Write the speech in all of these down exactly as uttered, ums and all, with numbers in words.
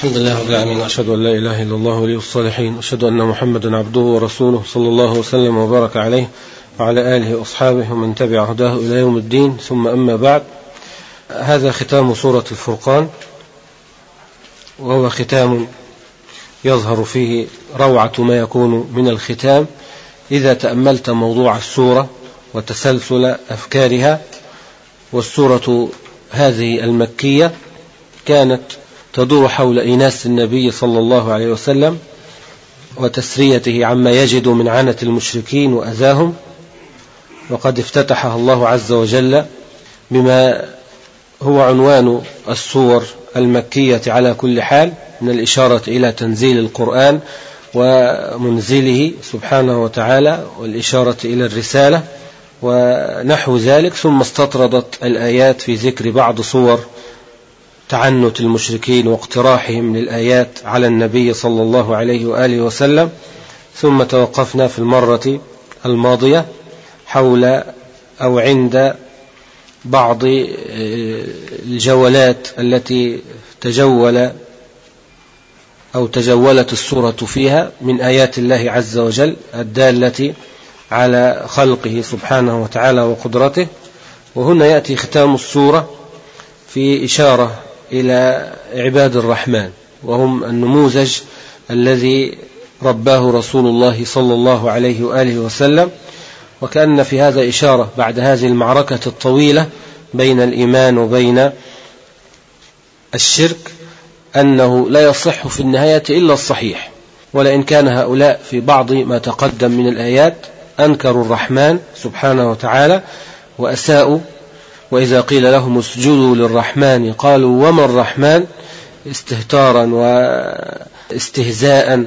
الحمد لله رب العالمين، أشهد أن لا إله إلا الله ولي الصالحين، أشهد أن محمدا عبده ورسوله صلى الله وسلم وبارك عليه وعلى آله وأصحابه ومن تبع هداه إلى يوم الدين، ثم أما بعد. هذا ختام سورة الفرقان، وهو ختام يظهر فيه روعة ما يكون من الختام إذا تأملت موضوع السورة وتسلسل أفكارها. والسورة هذه المكية كانت تدور حول إناس النبي صلى الله عليه وسلم وتسريته عما يجد من عنة المشركين وأذاهم، وقد افتتحها الله عز وجل بما هو عنوان السور المكية على كل حال، من الإشارة إلى تنزيل القرآن ومنزله سبحانه وتعالى، والإشارة إلى الرسالة ونحو ذلك. ثم استطردت الآيات في ذكر بعض صور تعنت المشركين واقتراحهم للآيات على النبي صلى الله عليه وآله وسلم. ثم توقفنا في المرة الماضية حول أو عند بعض الجولات التي تجول أو تجولت السورة فيها من آيات الله عز وجل الدالة على خلقه سبحانه وتعالى وقدرته. وهنا يأتي ختام السورة في إشارة إلى عباد الرحمن، وهم النموذج الذي رباه رسول الله صلى الله عليه وآله وسلم. وكأن في هذا إشارة بعد هذه المعركة الطويلة بين الإيمان وبين الشرك أنه لا يصح في النهاية إلا الصحيح. ولئن كان هؤلاء في بعض ما تقدم من الآيات أنكروا الرحمن سبحانه وتعالى وأساءوا، وإذا قيل لهم اسجدوا للرحمن قالوا وما الرحمن، استهتارا واستهزاء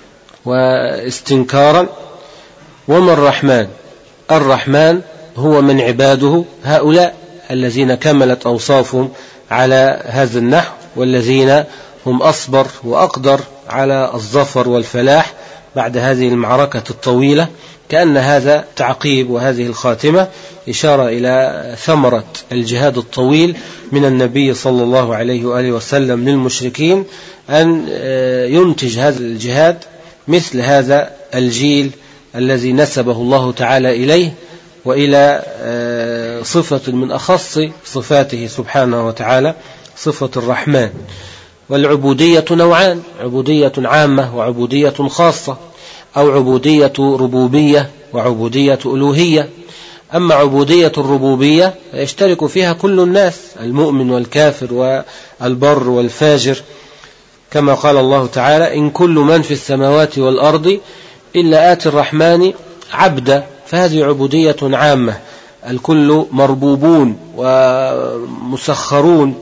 واستنكارا. وما الرحمن؟ الرحمن هو من عباده هؤلاء الذين كملت أوصافهم على هذا النحو، والذين هم أصبر وأقدر على الظفر والفلاح بعد هذه المعركة الطويلة. كأن هذا تعقيب وهذه الخاتمة إشارة إلى ثمرة الجهاد الطويل من النبي صلى الله عليه وآله وسلم للمشركين، أن ينتج هذا الجهاد مثل هذا الجيل الذي نسبه الله تعالى إليه وإلى صفة من أخص صفاته سبحانه وتعالى، صفة الرحمن. والعبودية نوعان، عبودية عامة وعبودية خاصة، أو عبودية ربوبية وعبودية ألوهية. أما عبودية الربوبية يشترك فيها كل الناس، المؤمن والكافر والبر والفاجر، كما قال الله تعالى إن كل من في السماوات والأرض إلا آتي الرحمن عبدا. فهذه عبودية عامة، الكل مربوبون ومسخرون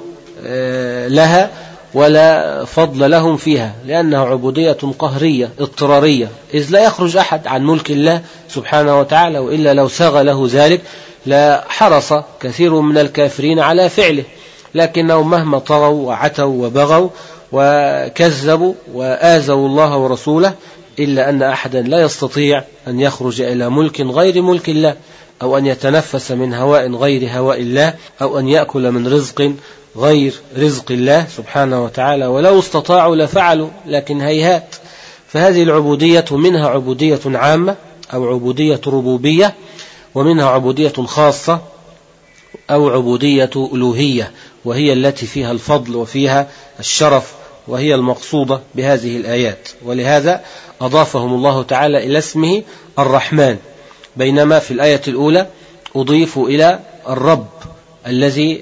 لها ولا فضل لهم فيها، لأنها عبودية قهرية اضطرارية، إذ لا يخرج أحد عن ملك الله سبحانه وتعالى، وإلا لو ساغ له ذلك لا حرص كثير من الكافرين على فعله، لكنهم مهما طغوا وعتوا وبغوا وكذبوا وآذوا الله ورسوله إلا أن أحدا لا يستطيع أن يخرج إلى ملك غير ملك الله، أو أن يتنفس من هواء غير هواء الله، أو أن يأكل من رزق غير رزق الله سبحانه وتعالى، ولو استطاعوا لفعلوا، لكن هيهات. فهذه العبودية منها عبودية عامة أو عبودية ربوبية، ومنها عبودية خاصة أو عبودية ألوهية، وهي التي فيها الفضل وفيها الشرف، وهي المقصودة بهذه الآيات. ولهذا أضافهم الله تعالى إلى اسمه الرحمن، بينما في الآية الأولى أضيفوا إلى الرب الذي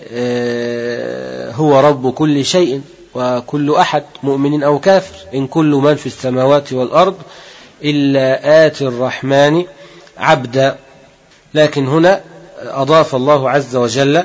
هو رب كل شيء وكل أحد مؤمن أو كافر، إن كل من في السماوات والأرض إلا آتي الرحمن عبدا. لكن هنا أضاف الله عز وجل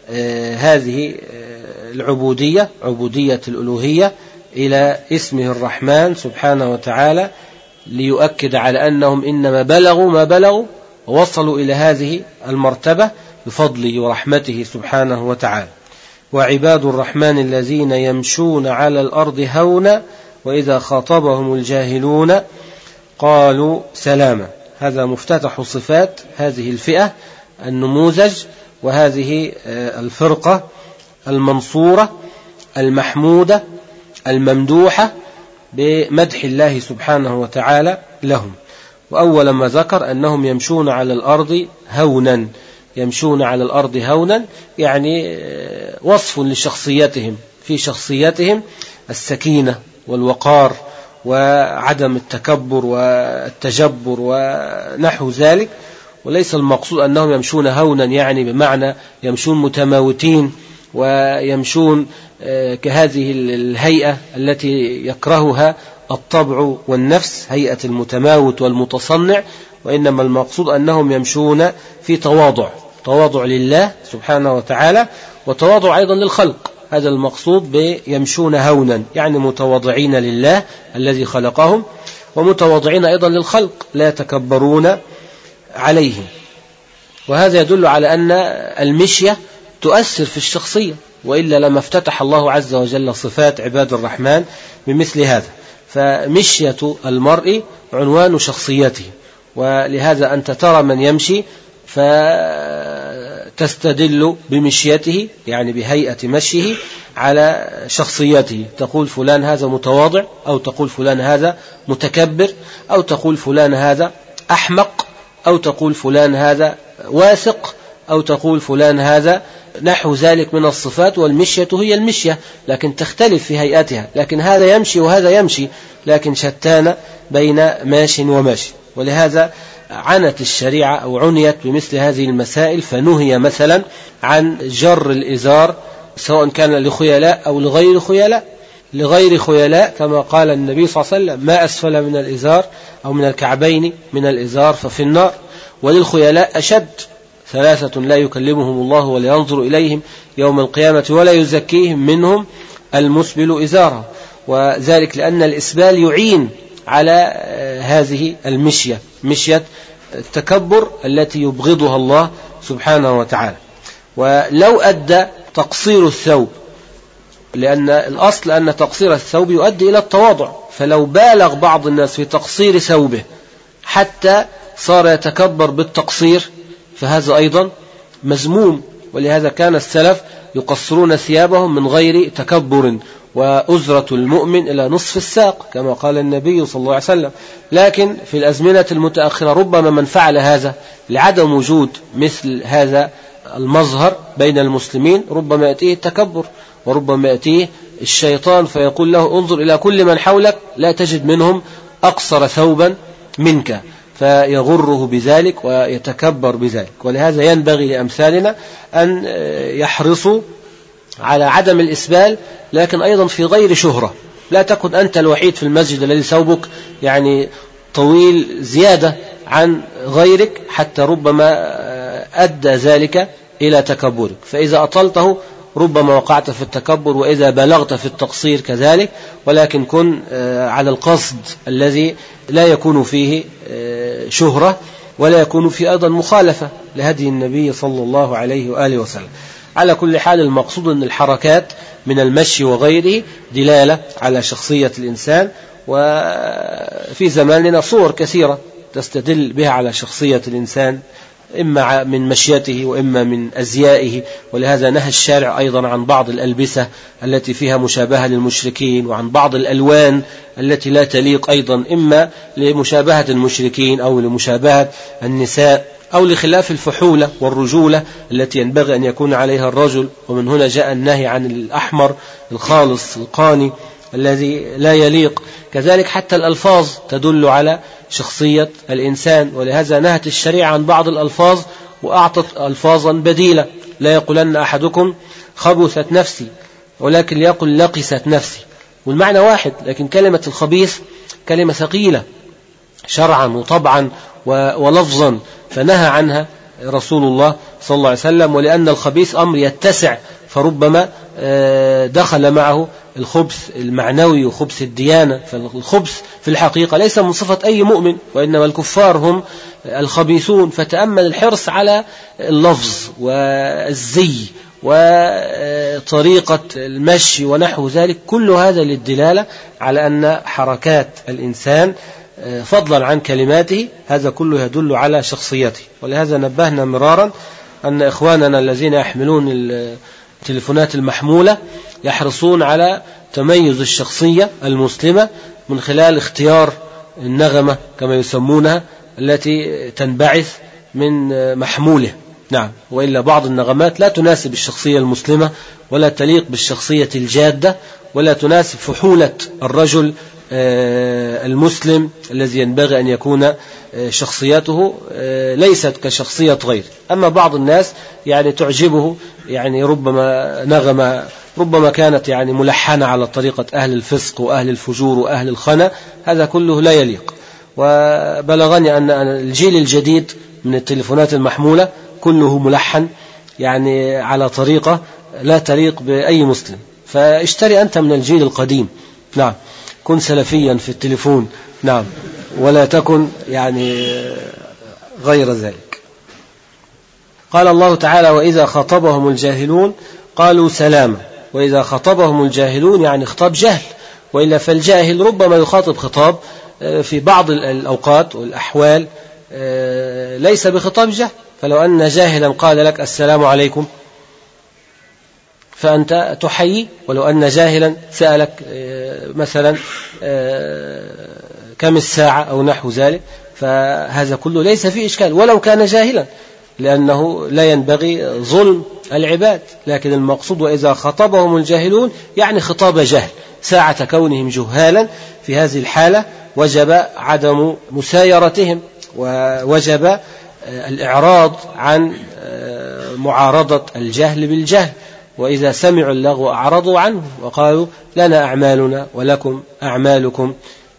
هذه العبودية، عبودية الألوهية، إلى اسمه الرحمن سبحانه وتعالى، ليؤكد على أنهم إنما بلغوا ما بلغوا ووصلوا إلى هذه المرتبة بفضله ورحمته سبحانه وتعالى. وعباد الرحمن الذين يمشون على الأرض هونا وإذا خاطبهم الجاهلون قالوا سلاما. هذا مفتتح صفات هذه الفئة النموذج، وهذه الفرقة المنصورة المحمودة الممدوحة بمدح الله سبحانه وتعالى لهم. وأول ما ذكر أنهم يمشون على الأرض هونا، يمشون على الأرض هونا يعني وصف لشخصيتهم، في شخصيتهم السكينة والوقار وعدم التكبر والتجبر ونحو ذلك. وليس المقصود أنهم يمشون هونا يعني بمعنى يمشون متماوتين ويمشون كهذه الهيئة التي يكرهها الطبع والنفس، هيئة المتماوت والمتصنع، وإنما المقصود أنهم يمشون في تواضع، تواضع لله سبحانه وتعالى وتواضع أيضا للخلق. هذا المقصود بيمشون هونا، يعني متواضعين لله الذي خلقهم ومتواضعين أيضا للخلق، لا يتكبرون عليهم. وهذا يدل على أن المشية تؤثر في الشخصية، وإلا لما افتتح الله عز وجل صفات عباد الرحمن بمثل هذا. فمشية المرء عنوان شخصيته، ولهذا أنت ترى من يمشي فتستدل بمشيته يعني بهيئة مشيه على شخصيته، تقول فلان هذا متواضع، أو تقول فلان هذا متكبر، أو تقول فلان هذا أحمق، أو تقول فلان هذا واثق، أو تقول فلان هذا نحو ذلك من الصفات. والمشية هي المشية لكن تختلف في هيئتها، لكن هذا يمشي وهذا يمشي، لكن شتان بين ماش وماشي. ولهذا عنت الشريعة أو عنيت بمثل هذه المسائل، فنهي مثلا عن جر الإزار سواء كان لخيلاء أو لغير خيلاء. لغير خيلاء كما قال النبي صلى الله عليه وسلم ما أسفل من الإزار أو من الكعبين من الإزار ففي النار. وللخيلاء أشد، ثلاثة لا يكلمهم الله ولا ينظر إليهم يوم القيامة ولا يزكيهم منهم المسبل إزاره. وذلك لأن الإسبال يعين على هذه المشية، مشية التكبر التي يبغضها الله سبحانه وتعالى. ولو أدى تقصير الثوب، لأن الأصل أن تقصير الثوب يؤدي إلى التواضع، فلو بالغ بعض الناس في تقصير ثوبه حتى صار يتكبر بالتقصير فهذا أيضا مذموم. ولهذا كان السلف يقصرون ثيابهم من غير تكبر، وأزرة المؤمن إلى نصف الساق كما قال النبي صلى الله عليه وسلم. لكن في الأزمنة المتأخرة ربما من فعل هذا لعدم وجود مثل هذا المظهر بين المسلمين، ربما يأتيه التكبر وربما يأتيه الشيطان فيقول له انظر إلى كل من حولك لا تجد منهم أقصر ثوبا منك، فيغره بذلك ويتكبر بذلك. ولهذا ينبغي لأمثالنا أن يحرصوا على عدم الإسبال، لكن أيضا في غير شهرة. لا تكن أنت الوحيد في المسجد الذي ثوبك يعني طويل زيادة عن غيرك حتى ربما أدى ذلك إلى تكبرك، فإذا أطلته ربما وقعت في التكبر، وإذا بلغت في التقصير كذلك. ولكن كن على القصد الذي لا يكون فيه شهرة ولا يكون فيه أيضا مخالفة لهدي النبي صلى الله عليه وآله وسلم. على كل حال المقصود أن الحركات من المشي وغيره دلالة على شخصية الإنسان، وفي زماننا صور كثيرة تستدل بها على شخصية الإنسان، إما من مشيته وإما من أزيائه. ولهذا نهى الشارع أيضا عن بعض الألبسة التي فيها مشابهة للمشركين، وعن بعض الألوان التي لا تليق أيضا إما لمشابهة المشركين أو لمشابهة النساء أو لخلاف الفحولة والرجولة التي ينبغي أن يكون عليها الرجل. ومن هنا جاء النهي عن الأحمر الخالص القاني الذي لا يليق. كذلك حتى الألفاظ تدل على شخصية الإنسان، ولهذا نهت الشريعة عن بعض الألفاظ وأعطت ألفاظا بديلة. لا يقولن أحدكم خبثت نفسي، ولكن ليقل لقست نفسي، والمعنى واحد، لكن كلمة الخبيث كلمة ثقيلة شرعا وطبعا ولفظا، فنهى عنها رسول الله صلى الله عليه وسلم. ولأن الخبيث أمر يتسع، فربما دخل معه الخبث المعنوي وخبث الديانة. فالخبث في الحقيقة ليس من صفة أي مؤمن، وإنما الكفار هم الخبيثون. فتأمل الحرص على اللفظ والزي وطريقة المشي ونحو ذلك، كل هذا للدلالة على أن حركات الإنسان فضلا عن كلماته هذا كله يدل على شخصيته. ولهذا نبهنا مرارا أن إخواننا الذين يحملون التليفونات المحمولة يحرصون على تميز الشخصية المسلمة من خلال اختيار النغمة كما يسمونها التي تنبعث من محموله. نعم، وإلا بعض النغمات لا تناسب الشخصية المسلمة ولا تليق بالشخصية الجادة ولا تناسب فحولة الرجل المسلم الذي ينبغي أن يكون شخصيته ليست كشخصية غير. أما بعض الناس يعني تعجبه يعني ربما نغمة ربما كانت يعني ملحنة على طريقة أهل الفسق وأهل الفجور وأهل الخنا، هذا كله لا يليق. وبلغني أن الجيل الجديد من التليفونات المحمولة كله ملحن يعني على طريقة لا تليق بأي مسلم، فاشتري أنت من الجيل القديم. نعم، كن سلفيا في التليفون. نعم، ولا تكن يعني غير ذلك. قال الله تعالى: وإذا خاطبهم الجاهلون قالوا سلاما. وإذا خاطبهم الجاهلون يعني خطاب جهل، وإلا فالجاهل ربما يخاطب خطاب في بعض الأوقات والأحوال ليس بخطاب جهل. فلو أن جاهلا قال لك السلام عليكم فأنت تحيي، ولو أن جاهلا سألك مثلا كم الساعة أو نحو ذلك فهذا كله ليس فيه إشكال ولو كان جاهلا، لأنه لا ينبغي ظلم العباد. لكن المقصود وإذا خطبهم الجاهلون يعني خطاب جهل، ساعة كونهم جهالا في هذه الحالة وجب عدم مسايرتهم ووجب الإعراض عن معارضة الجهل بالجهل. وإذا سمعوا اللغو أعرضوا عنه وقالوا لنا أعمالنا ولكم أعمالكم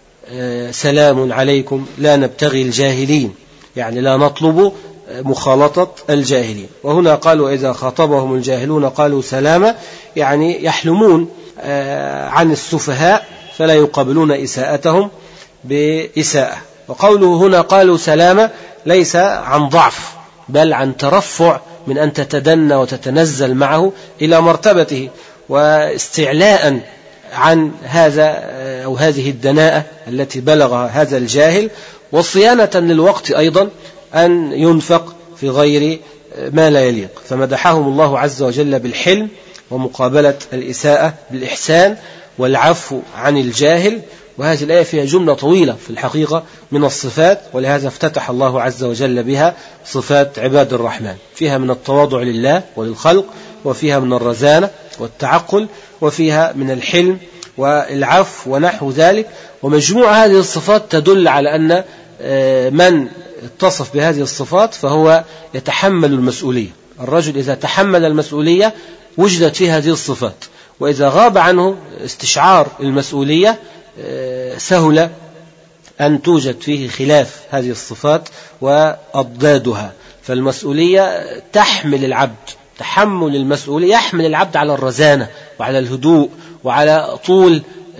سلام عليكم لا نبتغي الجاهلين، يعني لا نطلب مخالطة الجاهلين. وهنا قالوا إذا خاطبهم الجاهلون قالوا سلاما، يعني يحلمون عن السفهاء فلا يقابلون إساءتهم بإساءة. وقوله هنا قالوا سلاما ليس عن ضعف بل عن ترفع من أن تتدنى وتتنزل معه إلى مرتبته، واستعلاء عن هذا أو هذه الدناءة التي بلغها هذا الجاهل، وصيانة للوقت أيضا أن ينفق في غير ما لا يليق. فمدحهم الله عز وجل بالحلم ومقابلة الإساءة بالإحسان والعفو عن الجاهل. وهذه الآية فيها جملة طويلة في الحقيقة من الصفات، ولهذا افتتح الله عز وجل بها صفات عباد الرحمن. فيها من التواضع لله وللخلق، وفيها من الرزانة والتعقل، وفيها من الحلم والعفو ونحو ذلك. ومجموع هذه الصفات تدل على أن من اتصف بهذه الصفات فهو يتحمل المسؤولية. الرجل إذا تحمل المسؤولية وجدت فيه هذه الصفات، وإذا غاب عنه استشعار المسؤولية سهل أن توجد فيه خلاف هذه الصفات وأضدادها. فالمسؤولية تحمل العبد، تحمل المسؤولية يحمل العبد على الرزانة وعلى الهدوء وعلى طول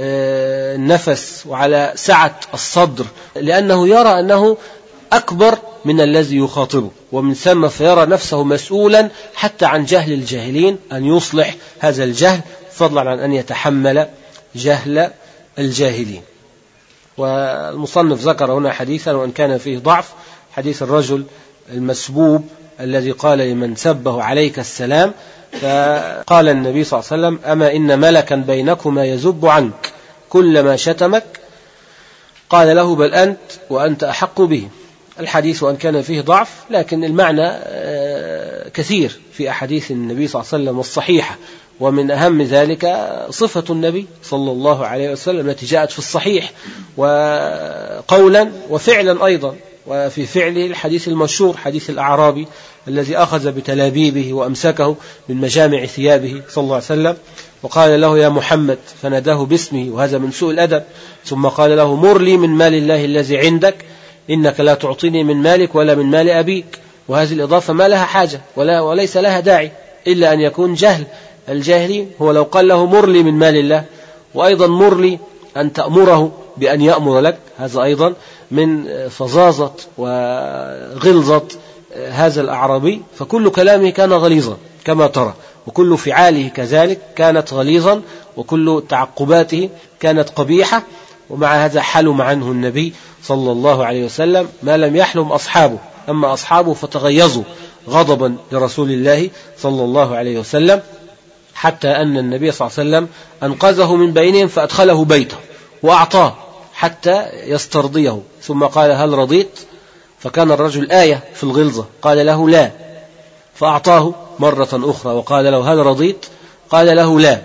النفس وعلى سعة الصدر، لأنه يرى أنه أكبر من الذي يخاطبه، ومن ثم فيرى نفسه مسؤولا حتى عن جهل الجاهلين أن يصلح هذا الجهل، فضلا عن أن يتحمل جهل الجاهلين. والمصنف ذكر هنا حديثا وأن كان فيه ضعف، حديث الرجل المسبوب الذي قال لمن سبه عليك السلام، فقال النبي صلى الله عليه وسلم أما إن ملكا بينكما يزب عنك كلما شتمك، قال له بل أنت وأنت أحق به. الحديث وأن كان فيه ضعف لكن المعنى كثير في أحاديث النبي صلى الله عليه وسلم الصحيحة، ومن أهم ذلك صفة النبي صلى الله عليه وسلم التي جاءت في الصحيح وقولا وفعلا أيضا. وفي فعله الحديث المشهور حديث الأعرابي الذي أخذ بتلابيبه وأمسكه من مجامع ثيابه صلى الله عليه وسلم وقال له يا محمد فناداه باسمه، وهذا من سوء الأدب. ثم قال له مر لي من مال الله الذي عندك إنك لا تعطيني من مالك ولا من مال أبيك. وهذه الإضافة ما لها حاجة ولا وليس لها داعي إلا أن يكون جهل الجاهلين. هو لو قال له مر لي من مال الله وأيضا مر لي أن تأمره بأن يأمر لك، هذا أيضا من فظاظة وغلظة هذا الأعرابي. فكل كلامه كان غليظا كما ترى، وكل فعاله كذلك كانت غليظا، وكل تعقباته كانت قبيحة. ومع هذا حلم عنه النبي صلى الله عليه وسلم ما لم يحلم أصحابه. أما أصحابه فتغيظوا غضبا لرسول الله صلى الله عليه وسلم حتى أن النبي صلى الله عليه وسلم أنقذه من بينهم فأدخله بيته وأعطاه حتى يسترضيه، ثم قال هل رضيت؟ فكان الرجل آية في الغلظة، قال له لا، فأعطاه مرة أخرى وقال له هل رضيت؟ قال له لا،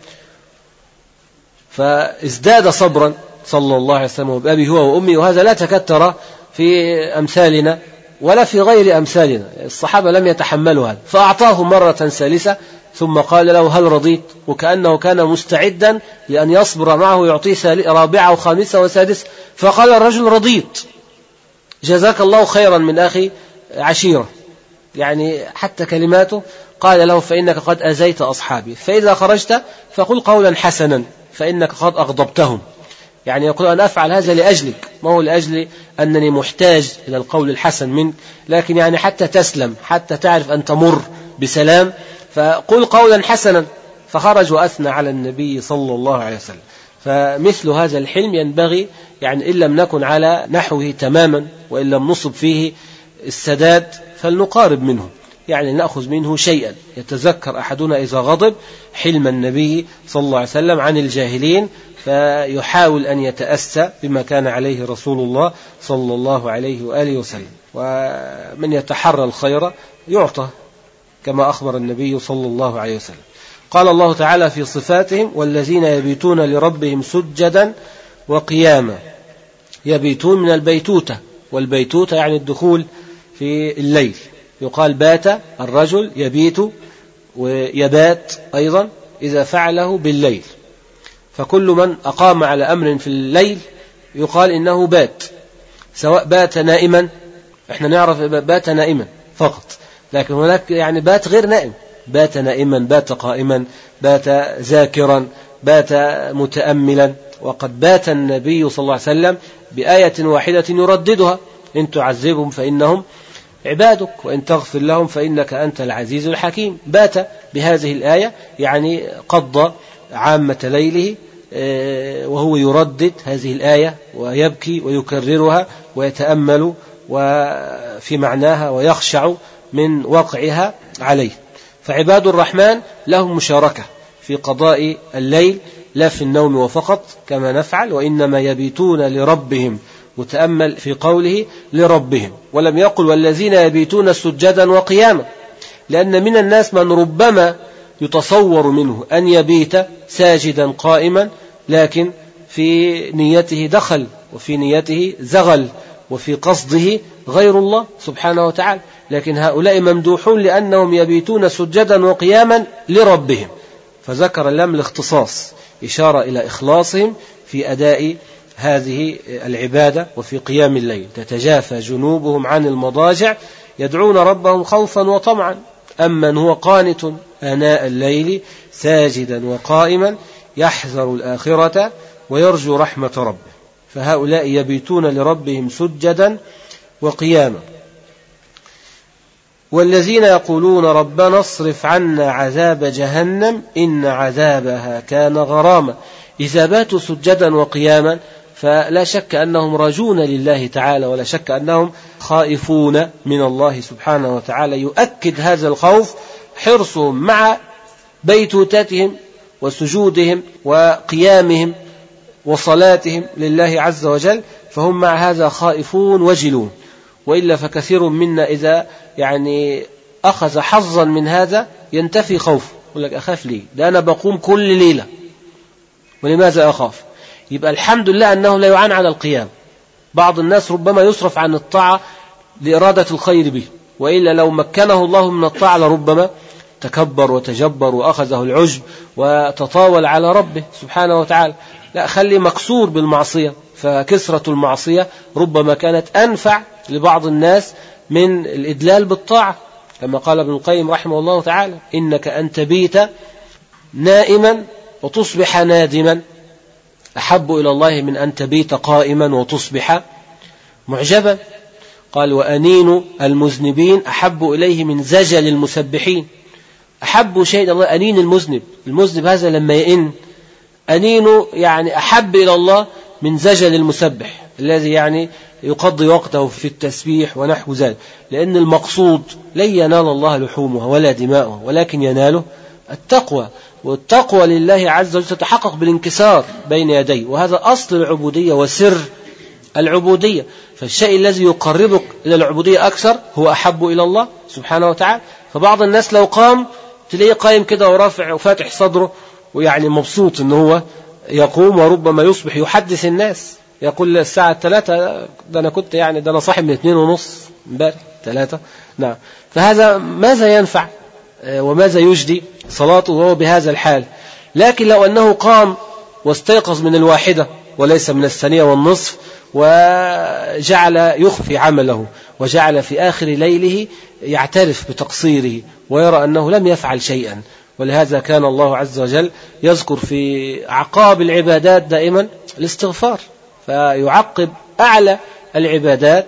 فازداد صبرا صلى الله عليه وسلم بأبي هو وأمي. وهذا لا تكاد ترى في أمثالنا ولا في غير أمثالنا، الصحابة لم يتحملوا هذا، فأعطاه مرة ثالثة ثم قال له هل رضيت؟ وكأنه كان مستعدا لأن يصبر معه يعطيه رابعة وخامسة وسادسة، فقال الرجل رضيت، جزاك الله خيرا من أخي عشيرة، يعني حتى كلماته. قال له فإنك قد أزيت أصحابي، فإذا خرجت فقل قولا حسنا فإنك قد أغضبتهم، يعني يقول أنا أفعل هذا لأجلك، ما هو لأجل أنني محتاج إلى القول الحسن منك، لكن يعني حتى تسلم، حتى تعرف أن تمر بسلام، فقل قولا حسنا. فخرج وأثنى على النبي صلى الله عليه وسلم. فمثل هذا الحلم ينبغي، يعني إن لم نكن على نحوه تماما وإن لم نصب فيه السداد فلنقارب منه، يعني نأخذ منه شيئا. يتذكر أحدنا إذا غضب حلم النبي صلى الله عليه وسلم عن الجاهلين، فيحاول أن يتأسى بما كان عليه رسول الله صلى الله عليه وآله وسلم. ومن يتحرى الخير يعطى كما أخبر النبي صلى الله عليه وسلم. قال الله تعالى في صفاتهم والذين يبيتون لربهم سجدا وقياما. يبيتون من البيتوتة، والبيتوتة يعني الدخول في الليل، يقال بات الرجل يبيت ويبات أيضا إذا فعله بالليل، فكل من أقام على أمر في الليل يقال إنه بات، سواء بات نائما، احنا نعرف بات نائما فقط، لكن هناك يعني بات غير نائم، بات نائما، بات قائما، بات ذاكرا، بات متأملا. وقد بات النبي صلى الله عليه وسلم بآية واحدة يرددها إن تعذبهم فإنهم عبادك وإن تغفر لهم فإنك أنت العزيز الحكيم. بات بهذه الآية يعني قضى عامة ليله وهو يردد هذه الآية ويبكي ويكررها ويتأمل وفي معناها ويخشع من وقعها عليه. فعباد الرحمن لهم مشاركة في قضاء الليل لا في النوم وفقط كما نفعل، وإنما يبيتون لربهم، متأمل في قوله لربهم، ولم يقل والذين يبيتون سجدا وقياما، لأن من الناس من ربما يتصور منه أن يبيت ساجدا قائما، لكن في نيته دخل وفي نيته زغل وفي قصده غير الله سبحانه وتعالى. لكن هؤلاء ممدوحون لأنهم يبيتون سجدا وقياما لربهم، فذكر اللام الاختصاص إشارة إلى إخلاصهم في أداء هذه العبادة وفي قيام الليل. تتجافى جنوبهم عن المضاجع يدعون ربهم خوفا وطمعا، أمن هو قانت آناء الليل ساجدا وقائما يحذر الآخرة ويرجو رحمة ربه. فهؤلاء يبيتون لربهم سجدا وقياما. والذين يقولون ربنا اصرف عنا عذاب جهنم إن عذابها كان غراما. إذا باتوا سجدا وقياما فلا شك أنهم راجون لله تعالى، ولا شك أنهم خائفون من الله سبحانه وتعالى. يؤكد هذا الخوف حرصهم مع بيتوتتهم وسجودهم وقيامهم وصلاتهم لله عز وجل، فهم مع هذا خائفون وجلون. وإلا فكثير منا إذا يعني أخذ حظا من هذا ينتفي خوفه، يقول لك أخاف ليه؟ ده أنا بقوم كل ليلة، ولماذا أخاف؟ يبقى الحمد لله أنه لا يعان على القيام. بعض الناس ربما يصرف عن الطاعة لإرادة الخير به، وإلا لو مكنه الله من الطاعة لربما تكبر وتجبر وأخذه العجب وتطاول على ربه سبحانه وتعالى. لا، خلي مكسور بالمعصية، فكسرة المعصية ربما كانت أنفع لبعض الناس من الإدلال بالطاعة، كما قال ابن القيم رحمه الله تعالى إنك أن تبيت نائما وتصبح نادما أحب إلى الله من أن تبيت قائما وتصبح معجبا. قال وأنين المذنبين أحب إليه من زجل المسبحين. أحب شيء الله أنين المذنب، المذنب هذا لما يئن أنينه يعني أحب إلى الله من زجل المسبح الذي يعني يقضي وقته في التسبيح ونحو ذلك، لأن المقصود لن ينال الله لحومها ولا دماؤها، ولكن يناله التقوى، والتقوى لله عز وجل تتحقق بالانكسار بين يديه، وهذا أصل العبودية وسر العبودية. فالشيء الذي يقربك إلى العبودية أكثر هو أحب إلى الله سبحانه وتعالى. فبعض الناس لو قام تلاقيه قائم كده ورافع وفاتح صدره ويعني مبسوط إن هو يقوم، وربما يصبح يحدث الناس يقول الساعة ثلاثة ده أنا كنت يعني ده أنا صاحي من اثنين ونص امبارح ثلاثة. نعم، فهذا ماذا ينفع وماذا يجدي صلاته وهو بهذا الحال؟ لكن لو أنه قام واستيقظ من الواحدة وليس من الثانية والنصف، وجعل يخفي عمله، وجعل في آخر ليله يعترف بتقصيره ويرى أنه لم يفعل شيئا. ولهذا كان الله عز وجل يذكر في أعقاب العبادات دائما الاستغفار، فيعقب أعلى العبادات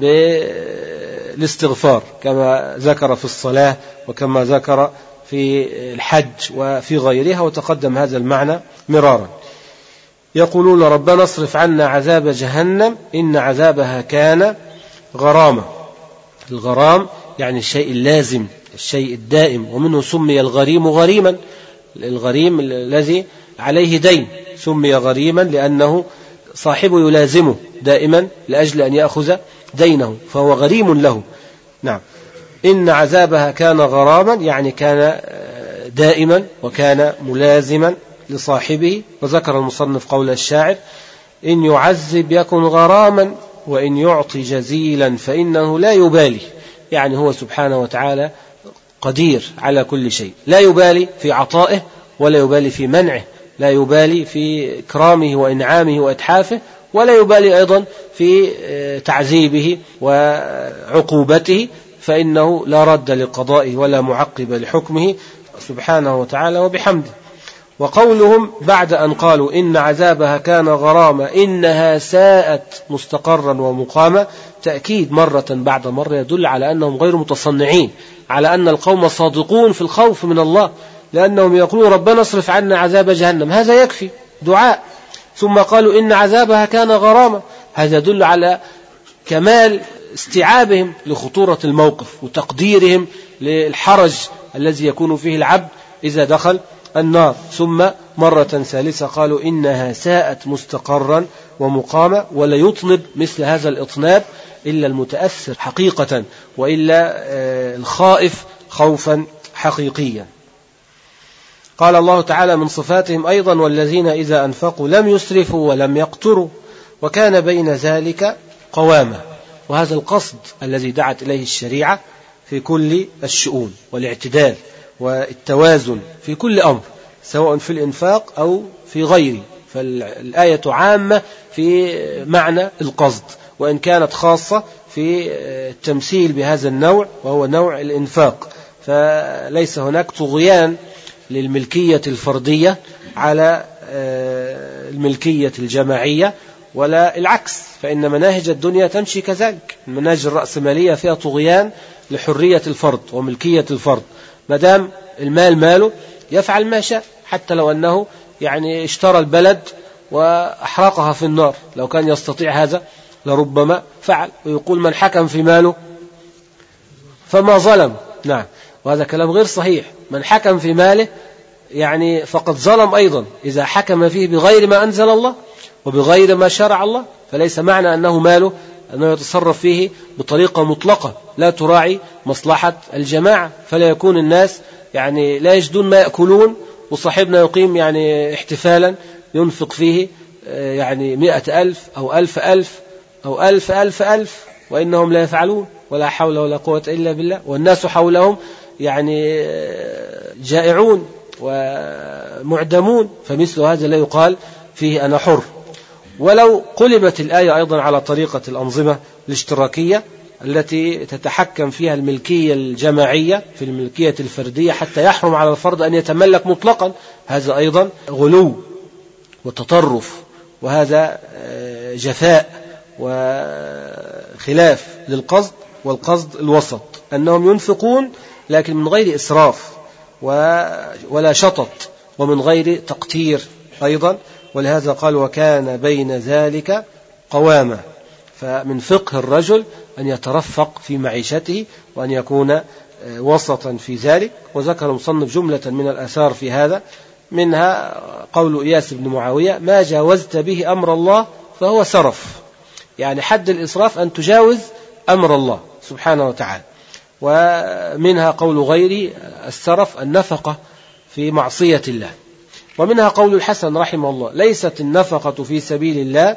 بالاستغفار كما ذكر في الصلاة وكما ذكر في الحج وفي غيرها، وتقدم هذا المعنى مرارا. يقولون ربنا اصرف عنا عذاب جهنم إن عذابها كان غراما. الغرام يعني الشيء اللازم، الشيء الدائم، ومنه سمي الغريم غريما. الغريم الذي عليه دين سمي غريما لأنه صاحبه يلازمه دائما لأجل أن يأخذ دينه، فهو غريم له. نعم، إن عذابها كان غراما يعني كان دائما وكان ملازما لصاحبه. وذكر المصنف قول الشاعر: إن يعذب يكن غراما وإن يعطي جزيلا فإنه لا يبالي. يعني هو سبحانه وتعالى قدير على كل شيء، لا يبالي في عطائه ولا يبالي في منعه، لا يبالي في إكرامه وإنعامه وإتحافه، ولا يبالي أيضا في تعذيبه وعقوبته، فإنه لا رد لقضائه ولا معقب لحكمه سبحانه وتعالى وبحمده. وقولهم بعد أن قالوا إن عذابها كان غراما إنها ساءت مستقرا ومقاما، تأكيد مرة بعد مرة يدل على أنهم غير متصنعين، على أن القوم صادقون في الخوف من الله، لأنهم يقولون ربنا اصرف عنا عذاب جهنم، هذا يكفي دعاء. ثم قالوا إن عذابها كان غراما، هذا يدل على كمال استيعابهم لخطورة الموقف وتقديرهم للحرج الذي يكون فيه العبد إذا دخل النار. ثم مرة ثالثة قالوا إنها ساءت مستقرا ومقاما، ولا يطنب مثل هذا الإطناب إلا المتأثر حقيقة، وإلا الخائف خوفا حقيقيا. قال الله تعالى من صفاتهم أيضا: والذين إذا أنفقوا لم يسرفوا ولم يقتروا وكان بين ذلك قواما. وهذا القصد الذي دعت إليه الشريعة في كل الشؤون، والاعتدال والتوازن في كل أمر، سواء في الإنفاق أو في غيره. فالآية عامة في معنى القصد، وإن كانت خاصة في التمثيل بهذا النوع وهو نوع الإنفاق. فليس هناك طغيان للملكية الفردية على الملكية الجماعية ولا العكس، فإن مناهج الدنيا تمشي كذلك. المناهج الرأسمالية فيها طغيان لحرية الفرد وملكية الفرد، مدام المال ماله يفعل ما شاء، حتى لو أنه يعني اشترى البلد وأحرقها في النار، لو كان يستطيع هذا لربما فعل. ويقول من حكم في ماله فما ظلم. نعم، وهذا كلام غير صحيح. من حكم في ماله يعني فقد ظلم أيضا إذا حكم فيه بغير ما أنزل الله وبغير ما شرع الله. فليس معنى أنه ماله أنه يتصرف فيه بطريقة مطلقة لا تراعي مصلحة الجماعة، فلا يكون الناس يعني لا يجدون ما يأكلون، وصاحبنا يقيم يعني احتفالا ينفق فيه يعني مئة ألف أو ألف ألف أو ألف ألف ألف، وإنهم لا يفعلون، ولا حول ولا قوة إلا بالله، والناس حولهم يعني جائعون ومعدمون. فمثل هذا لا يقال فيه أنا حر. ولو قلبت الآية أيضا على طريقة الأنظمة الاشتراكية التي تتحكم فيها الملكية الجماعية في الملكية الفردية حتى يحرم على الفرد أن يتملك مطلقا، هذا أيضا غلو وتطرف، وهذا جفاء وخلاف للقصد. والقصد الوسط، أنهم ينفقون لكن من غير إسراف ولا شطط ومن غير تقتير أيضا. ولهذا قال وكان بين ذلك قواما. فمن فقه الرجل أن يترفق في معيشته وأن يكون وسطا في ذلك. وذكر المصنف جملة من الآثار في هذا، منها قول إياس بن معاوية: ما جاوزت به أمر الله فهو سرف، يعني حد الإسراف أن تجاوز أمر الله سبحانه وتعالى. ومنها قول غيري: السرف النفقة في معصية الله. ومنها قول الحسن رحمه الله: ليست النفقة في سبيل الله،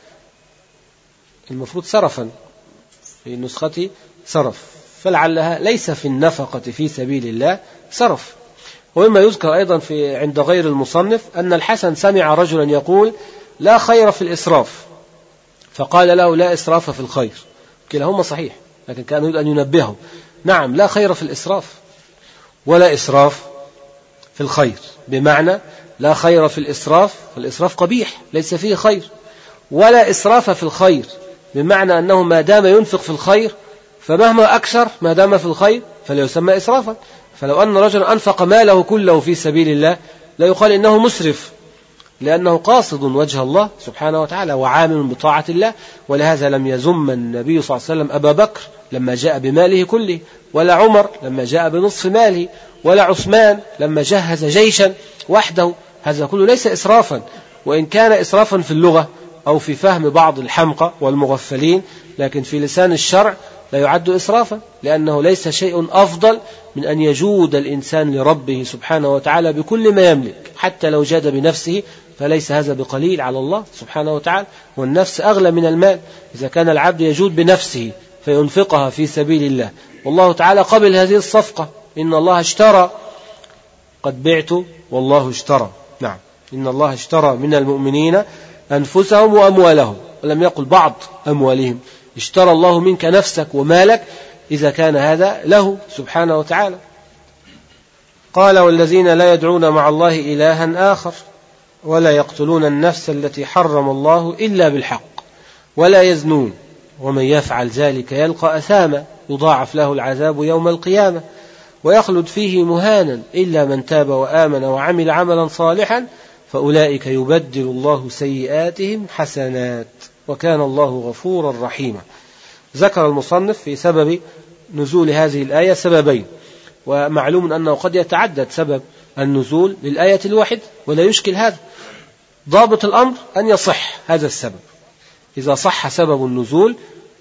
المفروض سرفا، في نسختي سرف، فلعلها ليس في النفقة في سبيل الله سرف. ومما يذكر أيضا في عند غير المصنف أن الحسن سمع رجلا يقول: لا خير في الإسراف، فقال له: لا إسراف في الخير. كلاهما صحيح، لكن كان يريد أن ينبهه: نعم، لا خير في الإسراف ولا إسراف في الخير، بمعنى لا خير في الإسراف، فالإسراف قبيح ليس فيه خير، ولا إسراف في الخير، بمعنى أنه ما دام ينفق في الخير فمهما أكثر ما دام في الخير فلا يسمى إسرافا. فلو أن رجلا أنفق ماله كله في سبيل الله لا يقال إنه مسرف، لأنه قاصد وجه الله سبحانه وتعالى وعامل بطاعة الله. ولهذا لم يذم النبي صلى الله عليه وسلم أبا بكر لما جاء بماله كله، ولا عمر لما جاء بنصف ماله، ولا عثمان لما جهز جيشا وحده. هذا كله ليس إسرافا، وإن كان إسرافا في اللغة أو في فهم بعض الحمقى والمغفلين، لكن في لسان الشرع لا يعد إسرافا، لأنه ليس شيء أفضل من أن يجود الإنسان لربه سبحانه وتعالى بكل ما يملك، حتى لو جاد بنفسه فليس هذا بقليل على الله سبحانه وتعالى، والنفس أغلى من المال. إذا كان العبد يجود بنفسه فينفقها في سبيل الله، والله تعالى قبل هذه الصفقة: إن الله اشترى، قد بعت والله اشترى. نعم، إن الله اشترى من المؤمنين أنفسهم وأموالهم، ولم يقل بعض أموالهم. اشترى الله منك نفسك ومالك إذا كان هذا له سبحانه وتعالى. قال: والذين لا يدعون مع الله إلها آخر ولا يقتلون النفس التي حرم الله إلا بالحق ولا يزنون ومن يفعل ذلك يلقى أثاما يضاعف له العذاب يوم القيامة ويخلد فيه مهانا إلا من تاب وآمن وعمل عملا صالحا فأولئك يبدل الله سيئاتهم حسنات وكان الله غفورا رحيما. ذكر المصنف في سبب نزول هذه الآية سببين، ومعلوم أنه قد يتعدد سبب النزول للآية الواحدة ولا يشكل هذا. ضابط الأمر أن يصح هذا السبب. إذا صح سبب النزول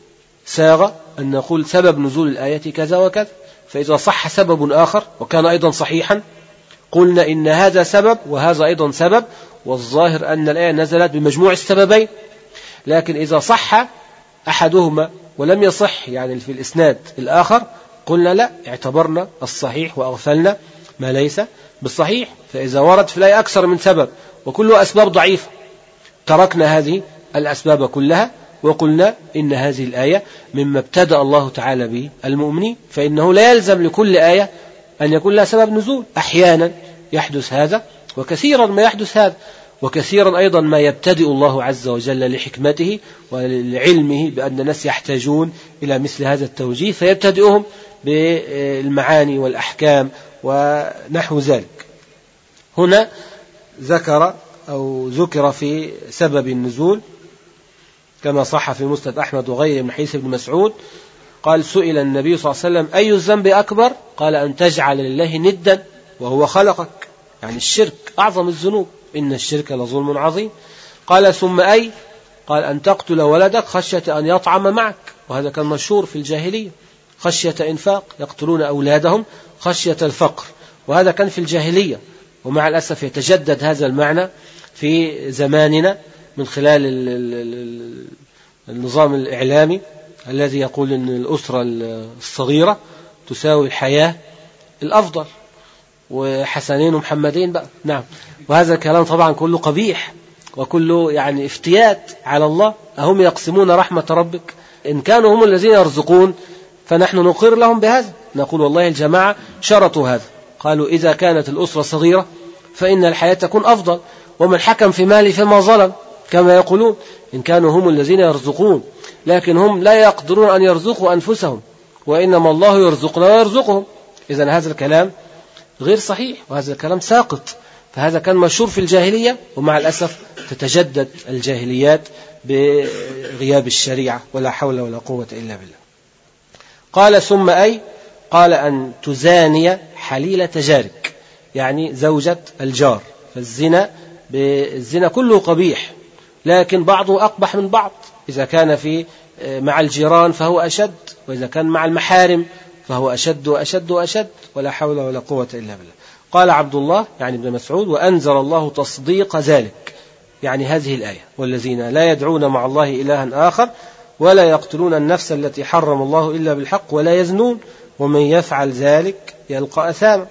ساغ أن نقول سبب نزول الآية كذا وكذا، فإذا صح سبب آخر وكان أيضا صحيحا قلنا إن هذا سبب وهذا أيضا سبب، والظاهر أن الآية نزلت بمجموع السببين. لكن إذا صح أحدهما ولم يصح يعني في الإسناد الآخر قلنا لا، اعتبرنا الصحيح وأغفلنا ما ليس بالصحيح. فإذا ورد في الآية أكثر من سبب وكله أسباب ضعيفة تركنا هذه الأسباب كلها وقلنا إن هذه الآية مما ابتدأ الله تعالى به المؤمنين، فإنه لا يلزم لكل آية أن يكون لها سبب نزول. أحيانا يحدث هذا وكثيرا ما يحدث هذا، وكثيرا أيضا ما يبتدئ الله عز وجل لحكمته ولعلمه بأن الناس يحتاجون إلى مثل هذا التوجيه فيبتدئهم بالمعاني والأحكام ونحو ذلك. هنا ذكر أو ذكر في سبب النزول كما صح في مسند أحمد وغيره من حديث ابن مسعود قال: سئل النبي صلى الله عليه وسلم: أي الذنب أكبر؟ قال: أن تجعل لله ندا وهو خلقك، يعني الشرك أعظم الذنوب، إن الشرك لظلم عظيم. قال: ثم أي؟ قال: أن تقتل ولدك خشية أن يطعم معك، وهذا كان مشهور في الجاهلية، خشية إنفاق، يقتلون أولادهم خشية الفقر، وهذا كان في الجاهلية. ومع الأسف يتجدد هذا المعنى في زماننا من خلال النظام الإعلامي الذي يقول أن الأسرة الصغيرة تساوي الحياة الأفضل، وحسنين ومحمدين بقى. نعم، وهذا الكلام طبعا كله قبيح وكله يعني افتيات على الله. أهم يقسمون رحمة ربك؟ إن كانوا هم الذين يرزقون فنحن نقر لهم بهذا، نقول والله الجماعة شرطوا هذا، قالوا إذا كانت الأسرة صغيرة فإن الحياة تكون أفضل، ومن حكم في ماله فما ظلم كما يقولون، إن كانوا هم الذين يرزقون، لكن هم لا يقدرون أن يرزقوا أنفسهم، وإنما الله يرزقنا ويرزقهم. إذن هذا الكلام غير صحيح وهذا الكلام ساقط. فهذا كان مشهور في الجاهلية، ومع الأسف تتجدد الجاهليات بغياب الشريعة، ولا حول ولا قوة إلا بالله. قال: ثم أي؟ قال أن تزاني حليلة جارك، يعني زوجة الجار. فالزنا بالزنا كله قبيح، لكن بعضه أقبح من بعض. إذا كان في مع الجيران فهو أشد، وإذا كان مع المحارم فهو أشد وأشد وأشد، ولا حول ولا قوة إلا بالله. قال عبد الله يعني ابن مسعود: وأنزل الله تصديق ذلك، يعني هذه الآية: والذين لا يدعون مع الله إلها آخر ولا يقتلون النفس التي حرم الله إلا بالحق ولا يزنون ومن يفعل ذلك يلقى أثاما.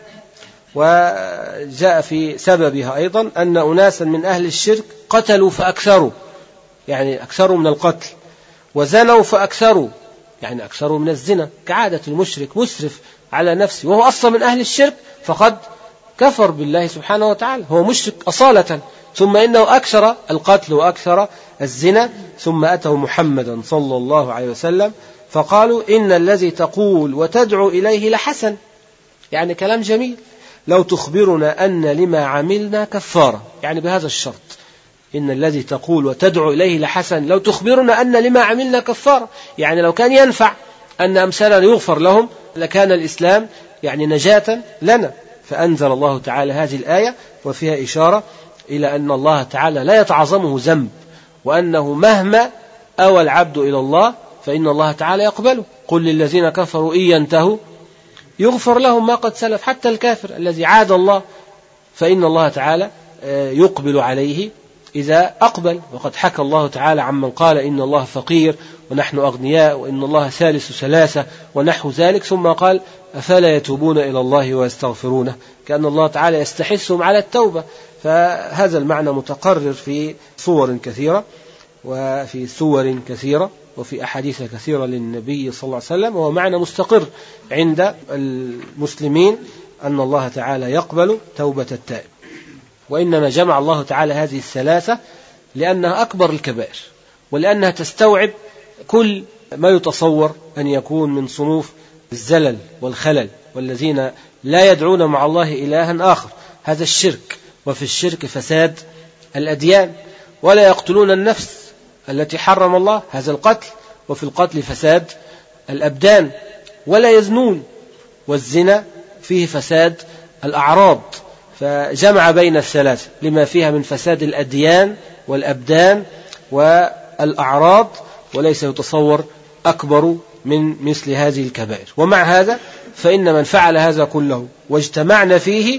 وجاء في سببها أيضا أن أناسا من أهل الشرك قتلوا فأكثروا، يعني أكثروا من القتل، وزنوا فأكثروا، يعني أكثروا من الزنا، كعادة المشرك، مسرف على نفسه وهو أصلا من أهل الشرك فقد كفر بالله سبحانه وتعالى، هو مشرك أصالة، ثم إنه أكثر القتل وأكثر الزنا. ثم أتوا محمدا صلى الله عليه وسلم فقالوا: إن الذي تقول وتدعو إليه لحسن، يعني كلام جميل، لو تخبرنا أن لما عملنا كفارة، يعني بهذا الشرط: إن الذي تقول وتدعو إليه لحسن، لو تخبرنا أن لما عملنا كفارة، يعني لو كان ينفع أن أمثالنا يغفر لهم لكان الإسلام يعني نجاة لنا. فأنزل الله تعالى هذه الآية، وفيها إشارة إلى أن الله تعالى لا يتعظمه ذنب، وأنه مهما أوى العبد إلى الله فإن الله تعالى يقبله. قل للذين كفروا إن ينتهوا يغفر لهم ما قد سلف، حتى الكافر الذي عاد الله فإن الله تعالى يقبل عليه إذا أقبل. وقد حكى الله تعالى عمن قال إن الله فقير ونحن أغنياء وإن الله ثالث ثلاثة ونحو ذلك، ثم قال: أفلا يتوبون إلى الله ويستغفرونه، كأن الله تعالى يستحثهم على التوبة. فهذا المعنى متقرر في صور كثيرة وفي سور كثيرة وفي أحاديث كثيرة للنبي صلى الله عليه وسلم، وهو معنى مستقر عند المسلمين أن الله تعالى يقبل توبة التائب. وإنما جمع الله تعالى هذه الثلاثة لأنها أكبر الكبائر، ولأنها تستوعب كل ما يتصور أن يكون من صنوف الزلل والخلل. والذين لا يدعون مع الله إلها آخر، هذا الشرك، وفي الشرك فساد الأديان. ولا يقتلون النفس التي حرم الله، هذا القتل، وفي القتل فساد الأبدان. ولا يزنون، والزنا فيه فساد الأعراض. فجمع بين الثلاثة لما فيها من فساد الأديان والأبدان والأعراض، وليس يتصور أكبر من مثل هذه الكبائر. ومع هذا فإن من فعل هذا كله واجتمعنا فيه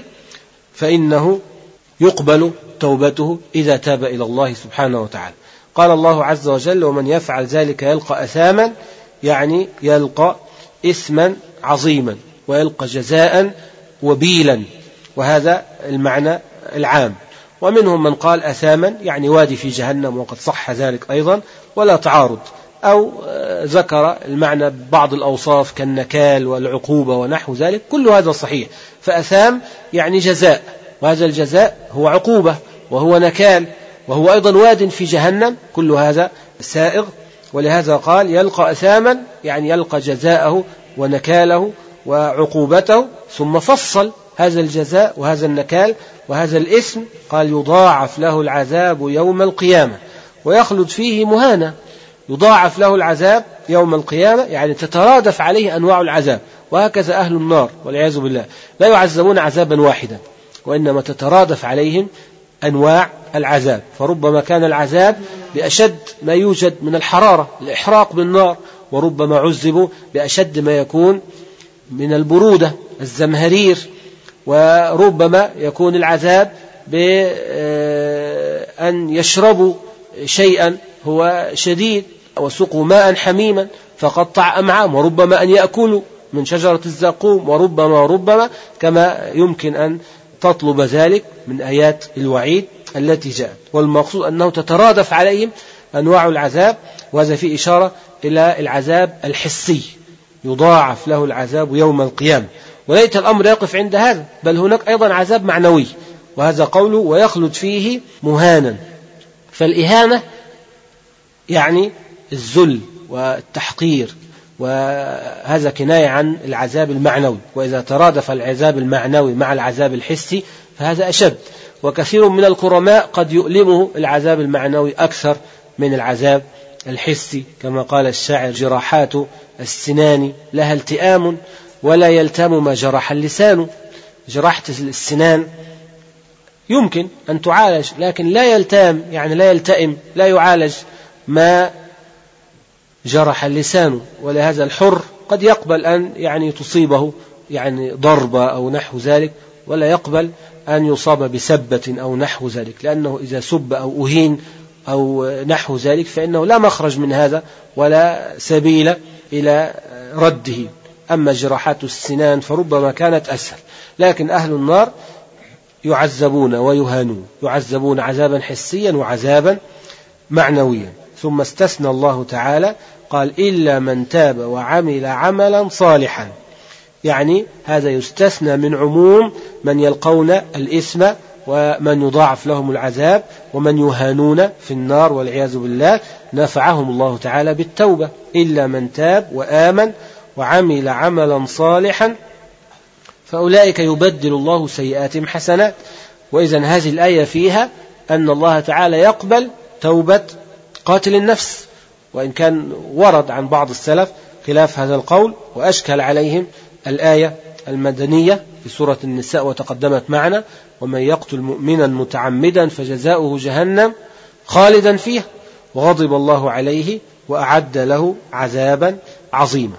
فإنه يقبل توبته إذا تاب إلى الله سبحانه وتعالى. قال الله عز وجل: ومن يفعل ذلك يلقى أثاما، يعني يلقى إثما عظيما ويلقى جزاء وبيلا، وهذا المعنى العام. ومنهم من قال أثاما يعني وادي في جهنم، وقد صح ذلك أيضا ولا تعارض، أو ذكر المعنى ببعض الأوصاف كالنكال والعقوبة ونحو ذلك، كل هذا صحيح. فأثام يعني جزاء، وهذا الجزاء هو عقوبة وهو نكال وهو أيضا واد في جهنم، كل هذا سائغ. ولهذا قال يلقى أثاما يعني يلقى جزاءه ونكاله وعقوبته، ثم فصل هذا الجزاء وهذا النكال وهذا الإثم، قال يضاعف له العذاب يوم القيامة ويخلد فيه مهانا. يضاعف له العذاب يوم القيامة يعني تترادف عليه أنواع العذاب، وهكذا أهل النار والعياذ بالله لا يعذبون عذابا واحدا، وإنما تترادف عليهم أنواع العذاب. فربما كان العذاب بأشد ما يوجد من الحرارة، الإحراق بالنار، وربما عذبوا بأشد ما يكون من البرودة، الزمهرير، وربما يكون العذاب بأن يشربوا شيئا هو شديد وسقوا ماء حميما فقطع أمعاءهم، وربما أن يأكلوا من شجرة الزقوم، وربما وربما كما يمكن أن تطلب ذلك من آيات الوعيد التي جاءت. والمقصود أنه تترادف عليهم أنواع العذاب، وهذا فيه إشارة إلى العذاب الحسي، يضاعف له العذاب يوم القيامة. وليت الأمر يقف عند هذا، بل هناك أيضا عذاب معنوي، وهذا قوله ويخلد فيه مهانا. فالإهانة يعني الذل والتحقير، وهذا كناية عن العذاب المعنوي. وإذا ترادف العذاب المعنوي مع العذاب الحسي فهذا أشد. وكثير من الكرماء قد يؤلمه العذاب المعنوي أكثر من العذاب الحسي، كما قال الشاعر جراحات السنان لها التئام ولا يلتام ما جرح اللسان. جراحة السنان يمكن أن تعالج، لكن لا يلتام يعني لا يلتئم، لا يعالج ما جرح اللسان. ولهذا الحر قد يقبل أن يعني تصيبه يعني ضربة أو نحو ذلك، ولا يقبل أن يصاب بسبة أو نحو ذلك، لأنه إذا سب أو أهين أو نحو ذلك فإنه لا مخرج من هذا ولا سبيل إلى رده. أما جراحات السنان فربما كانت أسهل. لكن أهل النار يعذبون ويهانون، يعذبون عذابا حسيا وعذابا معنويا. ثم استثنى الله تعالى قال إلا من تاب وعمل عملا صالحا، يعني هذا يستثنى من عموم من يلقون الإثم ومن يضاعف لهم العذاب ومن يهانون في النار والعياذ بالله. نفعهم الله تعالى بالتوبة، إلا من تاب وآمن وعمل عملا صالحا فأولئك يبدل الله سيئاتهم حسنات. وإذن هذه الآية فيها أن الله تعالى يقبل توبة قاتل النفس، وإن كان ورد عن بعض السلف خلاف هذا القول، وأشكل عليهم الآية المدنية في سورة النساء وتقدمت معنا: ومن يقتل مؤمنا متعمدا فجزاؤه جهنم خالدا فيها وغضب الله عليه وأعد له عذابا عظيما.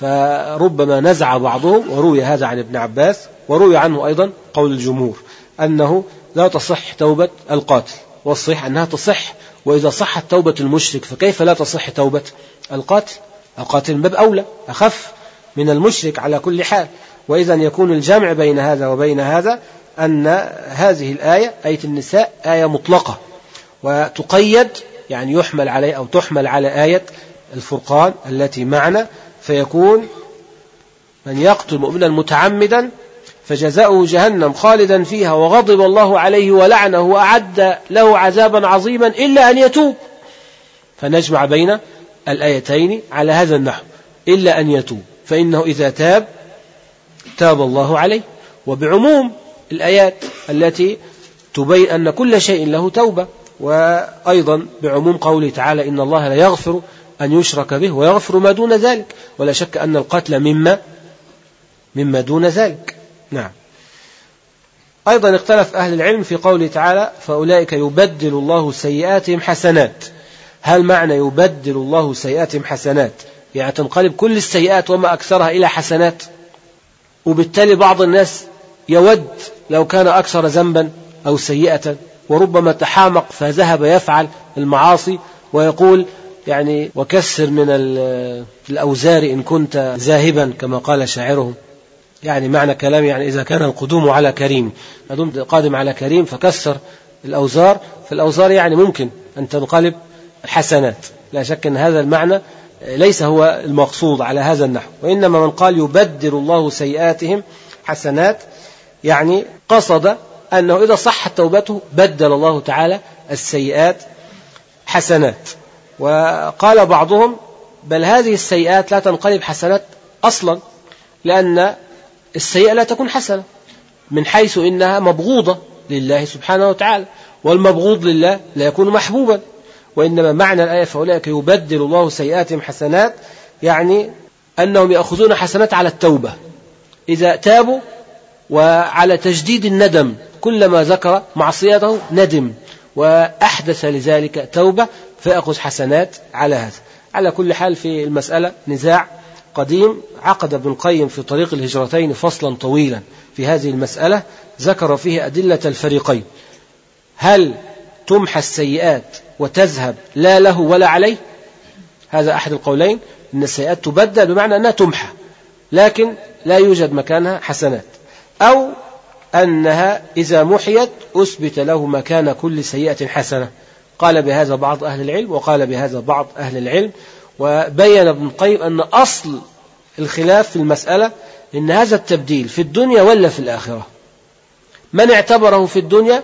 فربما نزع بعضهم، وروي هذا عن ابن عباس وروي عنه أيضا قول الجمهور أنه لا تصح توبة القاتل، والصحيح أنها تصح. وإذا صحت توبة المشرك فكيف لا تصح توبة القاتل؟ القاتل من باب أولى، أخف من المشرك على كل حال. وإذا يكون الجمع بين هذا وبين هذا أن هذه الآية آية النساء آية مطلقة، وتقيد يعني يحمل عليه أو تحمل على آية الفرقان التي معنا، فيكون من يقتل مؤمنا متعمدا فجزاؤه جهنم خالدا فيها وغضب الله عليه ولعنه وأعد له عذابا عظيما إلا أن يتوب. فنجمع بين الآيتين على هذا النحو، إلا أن يتوب، فإنه إذا تاب تاب الله عليه. وبعموم الآيات التي تبين أن كل شيء له توبة، وأيضا بعموم قوله تعالى إن الله لا يغفر أن يشرك به ويغفر ما دون ذلك، ولا شك أن القتل مما مما دون ذلك. نعم. أيضا اختلف أهل العلم في قوله تعالى فأولئك يبدل الله سيئاتهم حسنات. هل معنى يبدل الله سيئاتهم حسنات يعني تنقلب كل السيئات وما أكثرها إلى حسنات؟ وبالتالي بعض الناس يود لو كان أكثر ذنبا أو سيئة، وربما تحامق فذهب يفعل المعاصي ويقول يعني وكسر من الأوزار إن كنت ذاهبا كما قال شاعرهم. يعني معنى كلام يعني إذا كان القدوم على كريم، ما دمت قادم على كريم فكسر الأوزار، فالأوزار يعني ممكن أن تنقلب الحسنات. لا شك أن هذا المعنى ليس هو المقصود على هذا النحو، وإنما من قال يبدل الله سيئاتهم حسنات يعني قصد أنه إذا صحت توبته بدل الله تعالى السيئات حسنات. وقال بعضهم بل هذه السيئات لا تنقلب حسنات أصلا، لأن السيئة لا تكون حسنة من حيث إنها مبغوضة لله سبحانه وتعالى، والمبغوض لله لا يكون محبوبا. وإنما معنى الآية فأولئك يبدل الله سيئاتهم حسنات يعني أنهم يأخذون حسنات على التوبة إذا تابوا، وعلى تجديد الندم كلما ذكر معصيته ندم وأحدث لذلك توبة فيأخذ حسنات على هذا. على كل حال في المسألة نزاع قديم. عقد ابن القيم في طريق الهجرتين فصلا طويلا في هذه المسألة ذكر فيه أدلة الفريقين: هل تمحى السيئات وتذهب لا له ولا عليه؟ هذا أحد القولين، أن السيئات تبدل بمعنى أنها تمحى لكن لا يوجد مكانها حسنات، أو أنها إذا محيت أثبت له مكان كل سيئة حسنة. قال بهذا بعض أهل العلم وقال بهذا بعض أهل العلم. وبين ابن القيم أن أصل الخلاف في المسألة إن هذا التبديل في الدنيا ولا في الآخرة. من اعتبره في الدنيا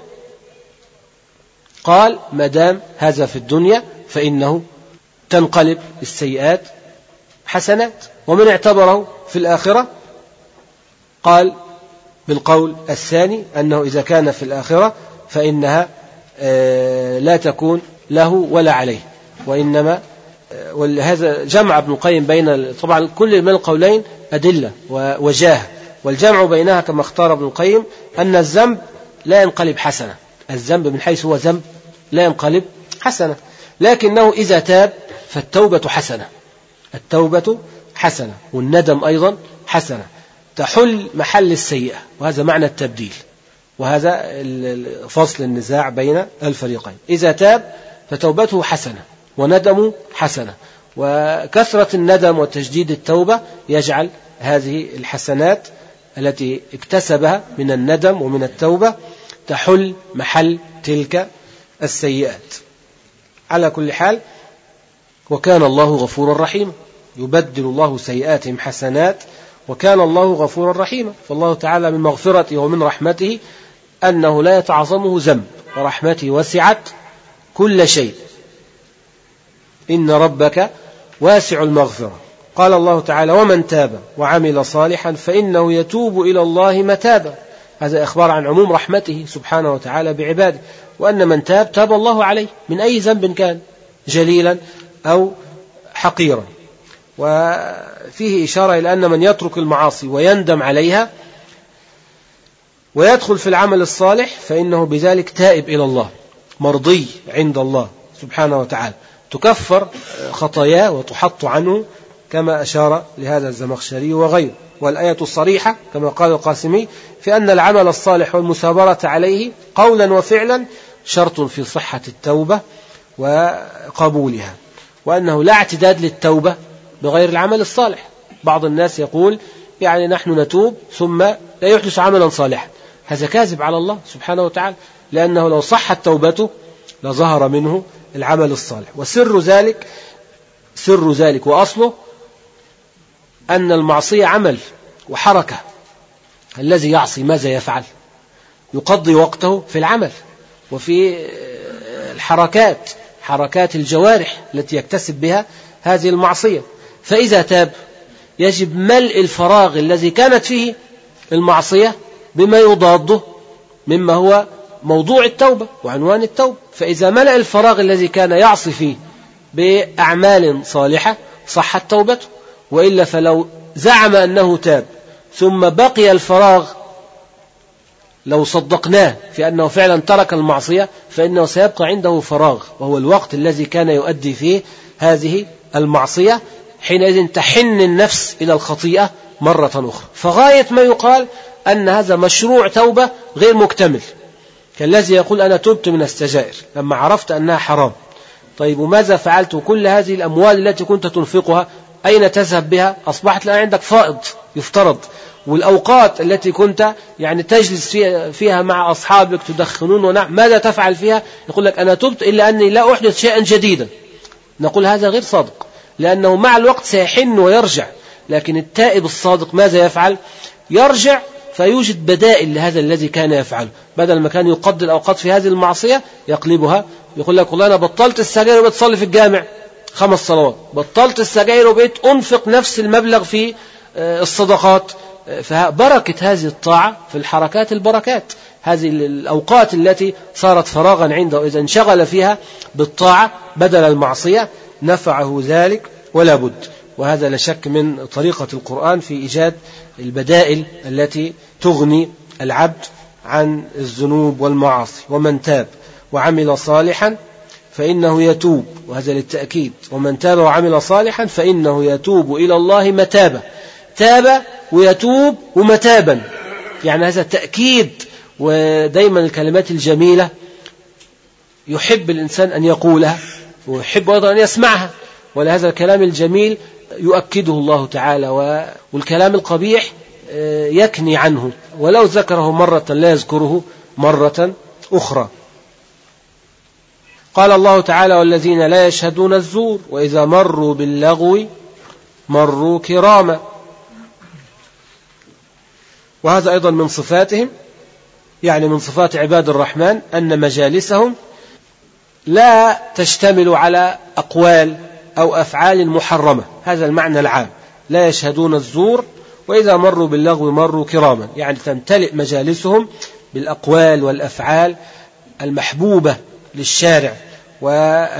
قال ما دام هذا في الدنيا فإنه تنقلب السيئات حسنات، ومن اعتبره في الآخرة قال بالقول الثاني أنه إذا كان في الآخرة فإنها لا تكون له ولا عليه. وإنما ولهذا جمع ابن القيم بين طبعا كل من القولين أدلة ووجاه، والجمع بينها كما اختار ابن القيم أن الذنب لا ينقلب حسنة، الذنب من حيث هو ذنب لا ينقلب حسنة، لكنه إذا تاب فالتوبة حسنة، التوبة حسنة، والندم أيضا حسنة تحل محل السيئة، وهذا معنى التبديل، وهذا فصل النزاع بين الفريقين. إذا تاب فتوبته حسنة وندمه حسنة، وكثرة الندم وتجديد التوبة يجعل هذه الحسنات التي اكتسبها من الندم ومن التوبة تحل محل تلك السيئات. على كل حال، وكان الله غفورا رحيما، يبدل الله سيئاتهم حسنات وكان الله غفورا رحيما. فالله تعالى من مغفرته ومن رحمته أنه لا يتعظمه ذنب، ورحمته وسعت كل شيء، إن ربك واسع المغفرة. قال الله تعالى: ومن تاب وعمل صالحا فإنه يتوب إلى الله متابا. هذا إخبار عن عموم رحمته سبحانه وتعالى بعباده، وأن من تاب تاب الله عليه من أي ذنب كان، جليلا أو حقيرا. وفيه إشارة إلى أن من يترك المعاصي ويندم عليها ويدخل في العمل الصالح فإنه بذلك تائب إلى الله، مرضي عند الله سبحانه وتعالى، تكفر خطاياه وتحط عنه، كما أشار لهذا الزمخشري وغيره. والآية الصريحة كما قال القاسمي في أن العمل الصالح والمثابرة عليه قولا وفعلا شرط في صحة التوبة وقبولها، وأنه لا اعتداد للتوبة بغير العمل الصالح. بعض الناس يقول يعني نحن نتوب ثم لا يحدث عملا صالحا، هذا كاذب على الله سبحانه وتعالى، لأنه لو صحت توبته لظهر منه العمل الصالح. وسر ذلك سر ذلك وأصله أن المعصية عمل وحركة، الذي يعصي ماذا يفعل؟ يقضي وقته في العمل وفي الحركات، حركات الجوارح التي يكتسب بها هذه المعصية. فإذا تاب يجب ملء الفراغ الذي كانت فيه المعصية بما يضاده مما هو موضوع التوبة وعنوان التوبة. فإذا ملأ الفراغ الذي كان يعصي فيه بأعمال صالحة صحت توبته، وإلا فلو زعم أنه تاب ثم بقي الفراغ، لو صدقناه في أنه فعلا ترك المعصية فإنه سيبقى عنده فراغ، وهو الوقت الذي كان يؤدي فيه هذه المعصية، حينئذ تحن النفس إلى الخطيئة مرة أخرى. فغاية ما يقال أن هذا مشروع توبة غير مكتمل، كالذي يقول أنا تبت من السجائر لما عرفت أنها حرام. طيب وماذا فعلت؟ كل هذه الأموال التي كنت تنفقها أين تذهب بها؟ أصبحت الآن عندك فائض يفترض. والأوقات التي كنت يعني تجلس فيها مع أصحابك تدخنون ونعم، ماذا تفعل فيها؟ يقول لك أنا تبت إلا أني لا أحدث شيئا جديدا. نقول هذا غير صادق، لأنه مع الوقت سيحن ويرجع. لكن التائب الصادق ماذا يفعل؟ يرجع فيوجد بدائل لهذا الذي كان يفعله، بدل ما كان يقضي الأوقات في هذه المعصية يقلبها، يقول لك والله أنا بطلت السجاير وبقيت أصلي في الجامع خمس صلوات، بطلت السجاير وبقيت أنفق نفس المبلغ في الصدقات. فبركة هذه الطاعة في الحركات البركات، هذه الأوقات التي صارت فراغا عنده إذا انشغل فيها بالطاعة بدل المعصية نفعه ذلك ولا بد. وهذا لا شك من طريقة القرآن في إيجاد البدائل التي تغني العبد عن الذنوب والمعاصي. ومن تاب وعمل صالحا فإنه يتوب، وهذا للتأكيد، ومن تاب وعمل صالحا فإنه يتوب إلى الله متابا. تاب ويتوب ومتابا، يعني هذا تأكيد. ودايما الكلمات الجميلة يحب الإنسان أن يقولها ويحب أيضا أن يسمعها، ولهذا الكلام الجميل يؤكده الله تعالى، والكلام القبيح يكني عنه، ولو ذكره مرة لا يذكره مرة أخرى. قال الله تعالى: والذين لا يشهدون الزور وإذا مروا باللغو مروا كراما. وهذا أيضا من صفاتهم، يعني من صفات عباد الرحمن أن مجالسهم لا تشتمل على أقوال أو أفعال محرمة، هذا المعنى العام. لا يشهدون الزور وإذا مروا باللغو مروا كراما، يعني تمتلئ مجالسهم بالأقوال والأفعال المحبوبة للشارع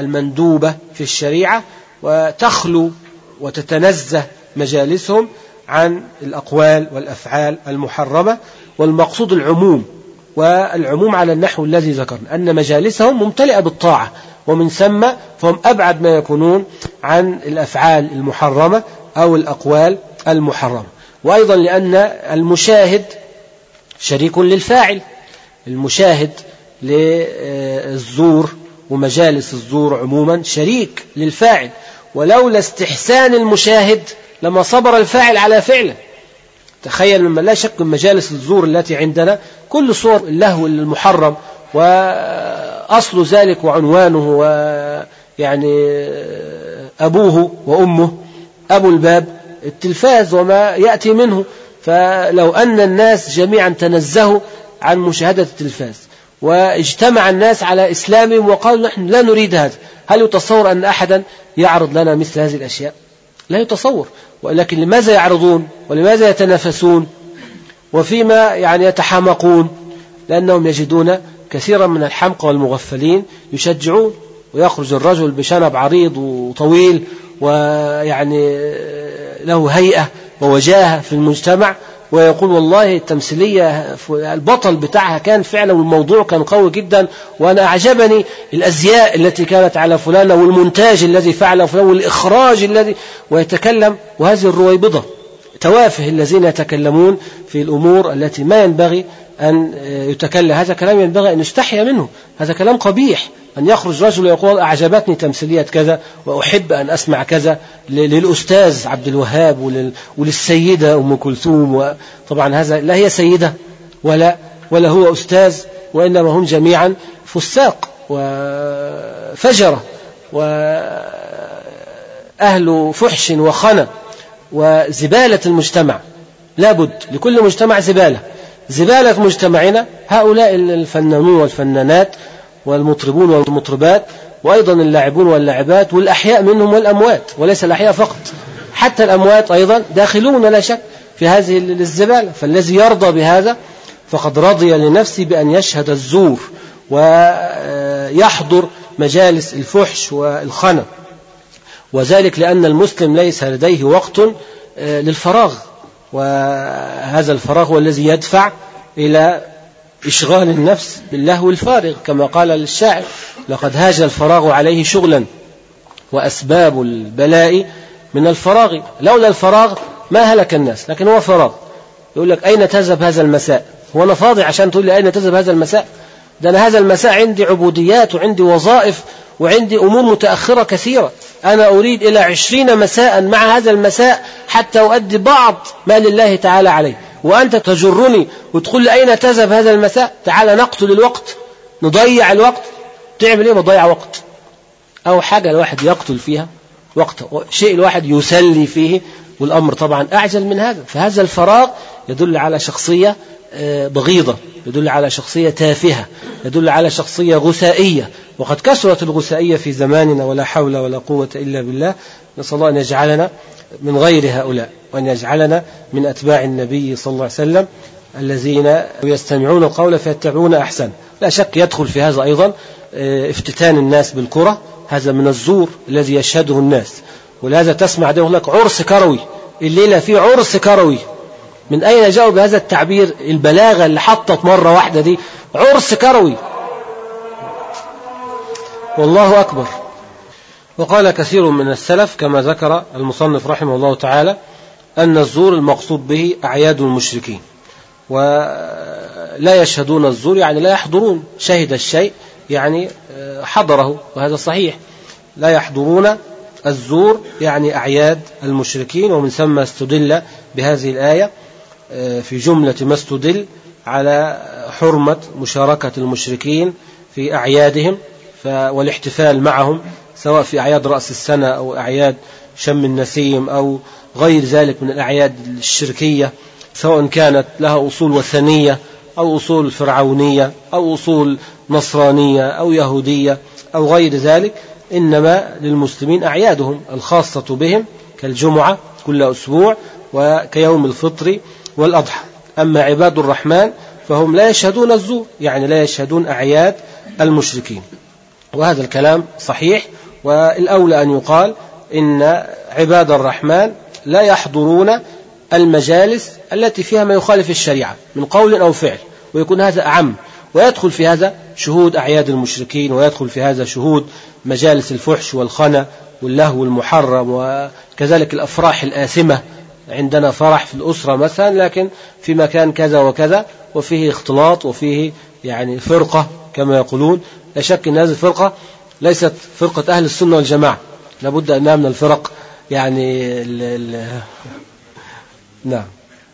والمندوبة في الشريعة، وتخلو وتتنزه مجالسهم عن الأقوال والأفعال المحرمة، والمقصود العموم، والعموم على النحو الذي ذكرنا أن مجالسهم ممتلئة بالطاعة، ومن ثم فهم أبعد ما يكونون عن الأفعال المحرمة أو الأقوال المحرمة. وأيضا لأن المشاهد شريك للفاعل، المشاهد للزور ومجالس الزور عموما شريك للفاعل، ولولا استحسان المشاهد لما صبر الفاعل على فعله. تخيل مما لا شك من مجالس الزور التي عندنا كل صور اللهو المحرم، وأصل ذلك وعنوانه ويعني أبوه وأمه أبو الباب التلفاز وما يأتي منه. فلو أن الناس جميعا تنزهوا عن مشاهدة التلفاز واجتمع الناس على إسلامهم وقالوا نحن لا نريد هذا، هل يتصور أن أحدا يعرض لنا مثل هذه الأشياء؟ لا يتصور. ولكن لماذا يعرضون ولماذا يتنافسون وفيما يعني يتحامقون؟ لأنهم يجدون كثيرا من الحمقى والمغفلين يشجعون، ويخرج الرجل بشنب عريض وطويل ويعني له هيئة ووجاهة في المجتمع ويقول والله التمثيلية البطل بتاعها كان فعلا والموضوع كان قوي جدا، وأنا أعجبني الأزياء التي كانت على فلان والمونتاج الذي فعله فلان والإخراج الذي، ويتكلم. وهذه الرويبضة توافه الذين يتكلمون في الأمور التي ما ينبغي أن يتكلم. هذا كلام ينبغي أن يستحيا منه، هذا كلام قبيح أن يخرج رجل يقول أعجبتني تمثيلية كذا وأحب أن أسمع كذا للأستاذ عبد الوهاب وللسيدة أم كلثوم. طبعا هذا لا هي سيدة ولا ولا هو أستاذ، وإنما هم جميعا فساق وفجرة وأهل فحش وخنا وزبالة المجتمع. لابد لكل مجتمع زبالة، زبالة مجتمعنا هؤلاء الفنانون والفنانات والمطربون والمطربات، وأيضا اللاعبون واللاعبات والأحياء منهم والأموات، وليس الأحياء فقط، حتى الأموات أيضا داخلون لا شك في هذه الزبالة. فالذي يرضى بهذا فقد رضي لنفسه بأن يشهد الزور ويحضر مجالس الفحش والخنا، وذلك لأن المسلم ليس لديه وقت للفراغ، وهذا الفراغ هو الذي يدفع إلى إشغال النفس باللهو الفارغ، كما قال الشاعر لقد هاج الفراغ عليه شغلا وأسباب البلاء من الفراغ. لولا الفراغ ما هلك الناس، لكن هو فراغ. يقول لك أين تذهب هذا المساء؟ هو أنا فاضي عشان تقول لي أين تذهب هذا المساء؟ ده أنا هذا المساء عندي عبوديات وعندي وظائف وعندي أمور متأخرة كثيرة، أنا أريد إلى عشرين مساء مع هذا المساء حتى أؤدي بعض ما لله تعالى عليه، وأنت تجرني وتقول لي أين تذهب هذا المساء؟ تعالى نقتل الوقت، نضيع الوقت. تعمل إيه؟ بضيع وقت أو حاجة الواحد يقتل فيها وقت، شيء الواحد يسلي فيه، والأمر طبعا أعجل من هذا. فهذا الفراغ يدل على شخصية بغيضة، يدل على شخصية تافهة، يدل على شخصية غثائية، وقد كثرت الغثائية في زماننا ولا حول ولا قوة إلا بالله. نسأل الله أن يجعلنا من غير هؤلاء، وأن يجعلنا من أتباع النبي صلى الله عليه وسلم الذين يستمعون القول فيتبعون أحسن. لا شك يدخل في هذا أيضا افتتان الناس بالكرة، هذا من الزور الذي يشهده الناس. ولهذا تسمع ده لك عرس كروي، الليلة في عرس كروي. من أين جاءوا بهذا التعبير؟ البلاغة اللي حطت مرة واحدة دي، عرس كروي، والله أكبر. وقال كثير من السلف كما ذكر المصنف رحمه الله تعالى أن الزور المقصود به أعياد المشركين، ولا يشهدون الزور يعني لا يحضرون، شهد الشيء يعني حضره، وهذا صحيح. لا يحضرون الزور يعني أعياد المشركين، ومن ثم استدل بهذه الآية في جملة ما استدل على حرمة مشاركة المشركين في أعيادهم والاحتفال معهم، سواء في أعياد رأس السنة أو أعياد شم النسيم أو غير ذلك من الأعياد الشركية، سواء كانت لها أصول وثنية أو أصول فرعونية أو أصول نصرانية أو يهودية أو غير ذلك. إنما للمسلمين أعيادهم الخاصة بهم كالجمعة كل أسبوع وكيوم الفطر والأضحى. أما عباد الرحمن فهم لا يشهدون الزور، يعني لا يشهدون أعياد المشركين، وهذا الكلام صحيح. والأولى أن يقال إن عباد الرحمن لا يحضرون المجالس التي فيها ما يخالف الشريعة من قول أو فعل، ويكون هذا أعم، ويدخل في هذا شهود أعياد المشركين، ويدخل في هذا شهود مجالس الفحش والخنا واللهو المحرم، وكذلك الأفراح الآثمة. عندنا فرح في الأسرة مثلا لكن في مكان كذا وكذا وفيه اختلاط وفيه يعني فرقة كما يقولون. لا شك أن هذه الفرقة ليست فرقة أهل السنة والجماعة، لابد أنها من الفرق يعني ال ال نعم.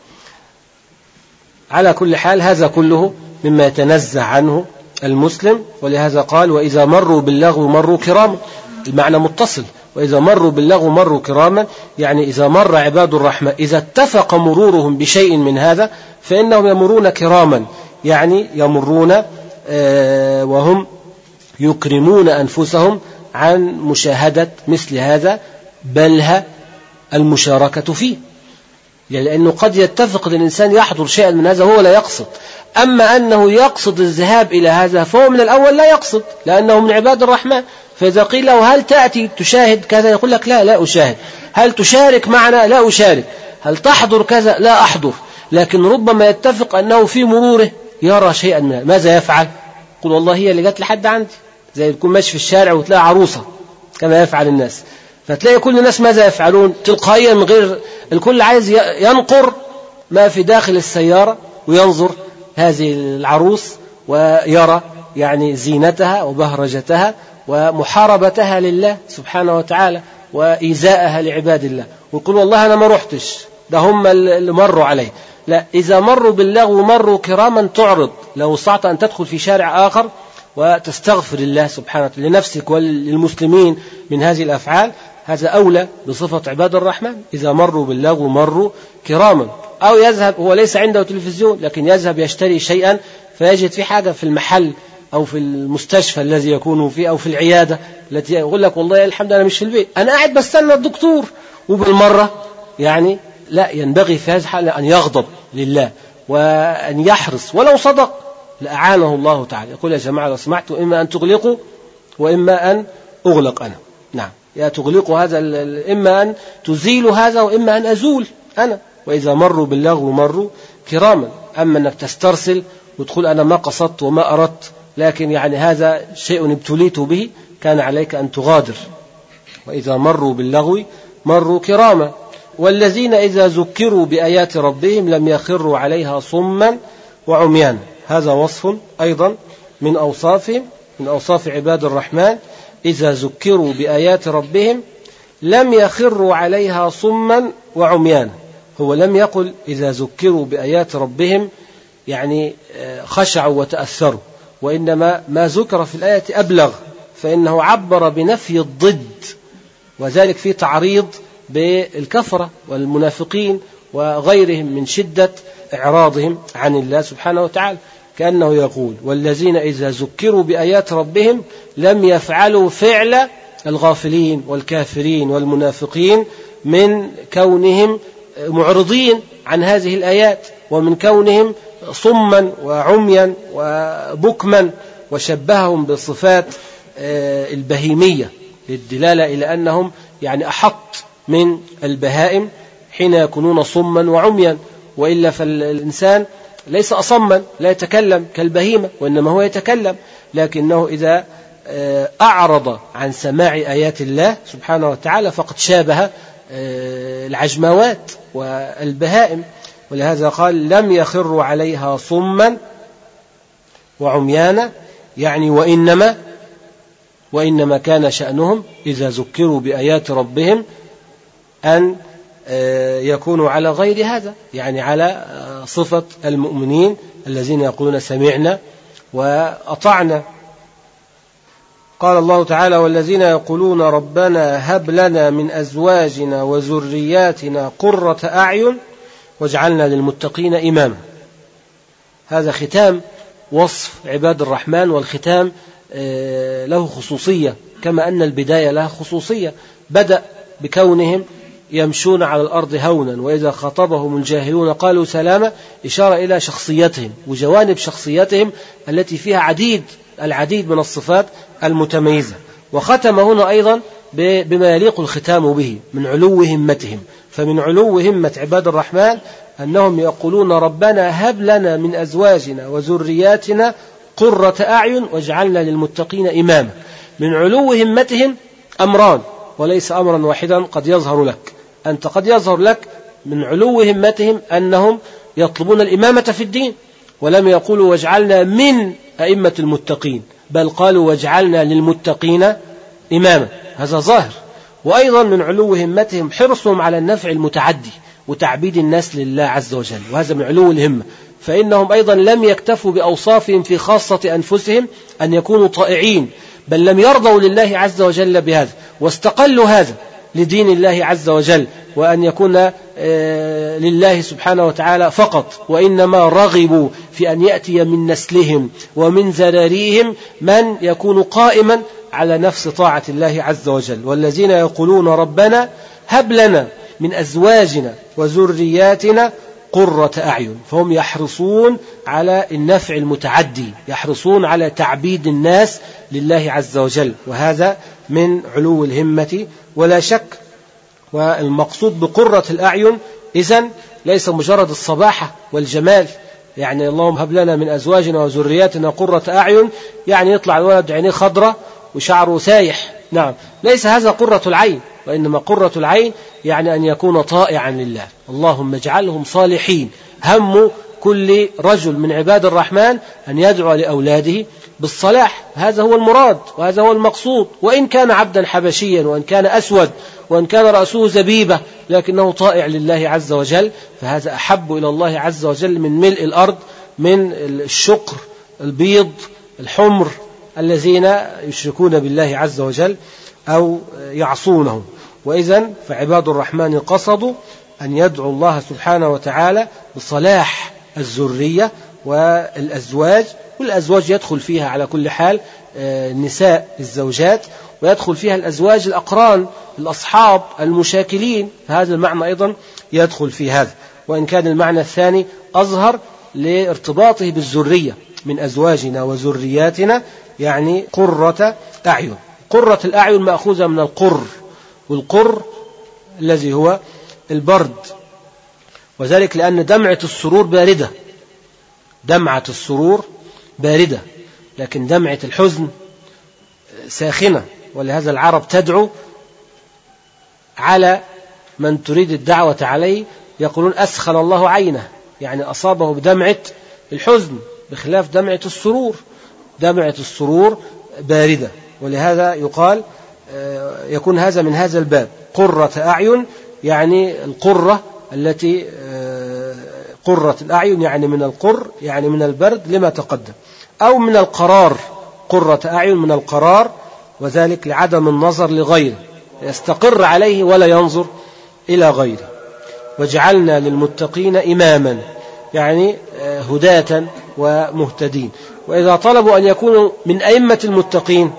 على كل حال هذا كله مما يتنزه عنه المسلم، ولهذا قال وإذا مروا باللغو مروا كراما، المعنى متصل، وإذا مروا باللغو مروا كراما، يعني إذا مر عباد الرحمن إذا اتفق مرورهم بشيء من هذا فإنهم يمرون كراما، يعني يمرون آه وهم يكرمون أنفسهم عن مشاهدة مثل هذا، بلها المشاركة فيه، لأنه قد يتفق الإنسان يحضر شيئا من هذا هو لا يقصد، أما أنه يقصد الذهاب إلى هذا فهو من الأول لا يقصد لأنه من عباد الرحمن. فإذا قيل له هل تأتي تشاهد كذا يقول لك لا لا أشاهد. هل تشارك معنا؟ لا أشارك. هل تحضر كذا؟ لا أحضر. لكن ربما يتفق أنه في مروره يرى شيئا من هذا، ماذا يفعل؟ يقول والله هي اللي جت لحد عندي، زي تكون ماشي في الشارع وتلاقي عروسة كما يفعل الناس، فتلاقي كل الناس ماذا يفعلون؟ تلقائيا من غير، الكل عايز ينقر ما في داخل السيارة وينظر هذه العروس ويرى يعني زينتها وبهرجتها ومحاربتها لله سبحانه وتعالى وإيذاءها لعباد الله، ويقول والله أنا ما رحتش، ده هم اللي مروا عليه. لا، إذا مروا باللغو مروا كراما، تعرض لو استطعت أن تدخل في شارع آخر وتستغفر الله سبحانه وتعالى لنفسك وللمسلمين من هذه الأفعال، هذا أولى بصفة عباد الرحمن. إذا مروا باللغو مروا كراما. أو يذهب، هو ليس عنده تلفزيون لكن يذهب يشتري شيئا فيجد في حاجة في المحل أو في المستشفى الذي يكون فيه أو في العيادة التي يقول لك والله الحمد لله أنا مش في البيت، أنا قاعد بستنى الدكتور، وبالمرة يعني لا، ينبغي في هذا الحال أن يغضب لله وأن يحرص، ولو صدق لأعانه الله تعالى. يقول يا جماعة لو سمعتوا إما أن تغلقوا وإما أن أغلق أنا. نعم، يا تغلقوا هذا، إما أن تزيلوا هذا وإما أن أزول أنا. وإذا مروا باللغو مروا كراما. أما أنك تسترسل وتقول أنا ما قصدت وما أردت، لكن يعني هذا شيء ابتليت به، كان عليك أن تغادر. وإذا مروا باللغو مروا كراما. والذين إذا ذكروا بآيات ربهم لم يخروا عليها صما وعميانا. هذا وصف أيضا من أوصافهم، من أوصاف عباد الرحمن، إذا ذكروا بآيات ربهم لم يخروا عليها صما وعميانا. هو لم يقل إذا ذكروا بآيات ربهم يعني خشعوا وتأثروا، وإنما ما ذكر في الآية أبلغ، فإنه عبر بنفي الضد، وذلك في تعريض بالكفرة والمنافقين وغيرهم من شدة إعراضهم عن الله سبحانه وتعالى، كأنه يقول والذين إذا ذكروا بآيات ربهم لم يفعلوا فعل الغافلين والكافرين والمنافقين من كونهم معرضين عن هذه الآيات، ومن كونهم صما وعميا وبكما، وشبههم بالصفات البهيمية للدلالة إلى أنهم يعني أحط من البهائم حين يكونون صما وعميا، وإلا فالإنسان ليس أصما لا يتكلم كالبهيمة، وإنما هو يتكلم، لكنه إذا أعرض عن سماع آيات الله سبحانه وتعالى فقد شابه العجموات والبهائم. ولهذا قال لم يخروا عليها صما وعميانا، يعني وإنما وإنما كان شأنهم إذا ذكروا بآيات ربهم أن يكونوا على غير هذا، يعني على صفة المؤمنين الذين يقولون سمعنا وأطعنا. قال الله تعالى والذين يقولون ربنا هب لنا من أزواجنا وذرياتنا قرة أعين واجعلنا للمتقين إماما. هذا ختام وصف عباد الرحمن، والختام له خصوصية كما أن البداية لها خصوصية. بدأ بكونهم يمشون على الأرض هونا وإذا خاطبهم الجاهلون قالوا سلاما، إشارة إلى شخصيتهم وجوانب شخصيتهم التي فيها عديد العديد من الصفات المتميزة. وختم هنا أيضا بما يليق الختام به من علو همتهم، فمن علو همة عباد الرحمن أنهم يقولون ربنا هب لنا من أزواجنا وذرياتنا قرة أعين واجعلنا للمتقين إماما. من علو همتهم أمران وليس أمرا واحدا قد يظهر لك أنت، قد يظهر لك من علو همتهم أنهم يطلبون الإمامة في الدين، ولم يقولوا واجعلنا من أئمة المتقين، بل قالوا واجعلنا للمتقين إماما، هذا ظاهر. وأيضا من علو همتهم حرصهم على النفع المتعدي وتعبيد الناس لله عز وجل، وهذا من علو الهمة. فإنهم أيضا لم يكتفوا بأوصافهم في خاصة أنفسهم أن يكونوا طائعين، بل لم يرضوا لله عز وجل بهذا، واستقلوا هذا لدين الله عز وجل، وأن يكون لله سبحانه وتعالى فقط، وإنما رغبوا في أن يأتي من نسلهم ومن ذراريهم من يكون قائما على نفس طاعة الله عز وجل. والذين يقولون ربنا هب لنا من أزواجنا وذرياتنا قرة أعين، فهم يحرصون على النفع المتعدي، يحرصون على تعبيد الناس لله عز وجل، وهذا من علو الهمة ولا شك. والمقصود بقرة الأعين إذن ليس مجرد الصباحة والجمال، يعني اللهم هب لنا من أزواجنا وذرياتنا قرة أعين يعني يطلع الولد عينيه خضرة وشعره سايح، نعم، ليس هذا قرة العين، وإنما قرة العين يعني أن يكون طائعا لله. اللهم اجعلهم صالحين. هم كل رجل من عباد الرحمن أن يدعو لأولاده بالصلاح، هذا هو المراد وهذا هو المقصود. وإن كان عبدا حبشيا وإن كان أسود وإن كان رأسه زبيبة لكنه طائع لله عز وجل، فهذا أحب إلى الله عز وجل من ملء الأرض من الشقر البيض الحمر الذين يشركون بالله عز وجل أو يعصونه. وإذن فعباد الرحمن قصدوا أن يدعو الله سبحانه وتعالى بصلاح الذرية والأزواج، والأزواج يدخل فيها على كل حال النساء الزوجات، ويدخل فيها الأزواج الأقران الأصحاب المشاكلين، فهذا المعنى أيضا يدخل في هذا، وإن كان المعنى الثاني أظهر لارتباطه بالذرية من أزواجنا وذرياتنا، يعني قرة أعين. قرة الأعين مأخوذة من القر، والقر الذي هو البرد، وذلك لأن دمعة السرور باردة، دمعة السرور باردة، لكن دمعة الحزن ساخنة. ولهذا العرب تدعو على من تريد الدعوة عليه، يقولون أسخن الله عينه، يعني أصابه بدمعة الحزن، بخلاف دمعة السرور، دمعة السرور باردة. ولهذا يقال يكون هذا من هذا الباب قرة أعين، يعني القرة التي قرة الأعين يعني من القر يعني من البرد لما تقدم، أو من القرار، قرة أعين من القرار، وذلك لعدم النظر لغيره، يستقر عليه ولا ينظر إلى غيره. وجعلنا للمتقين إماما يعني هداة ومهتدين. وإذا طلبوا أن يكونوا من أئمة المتقين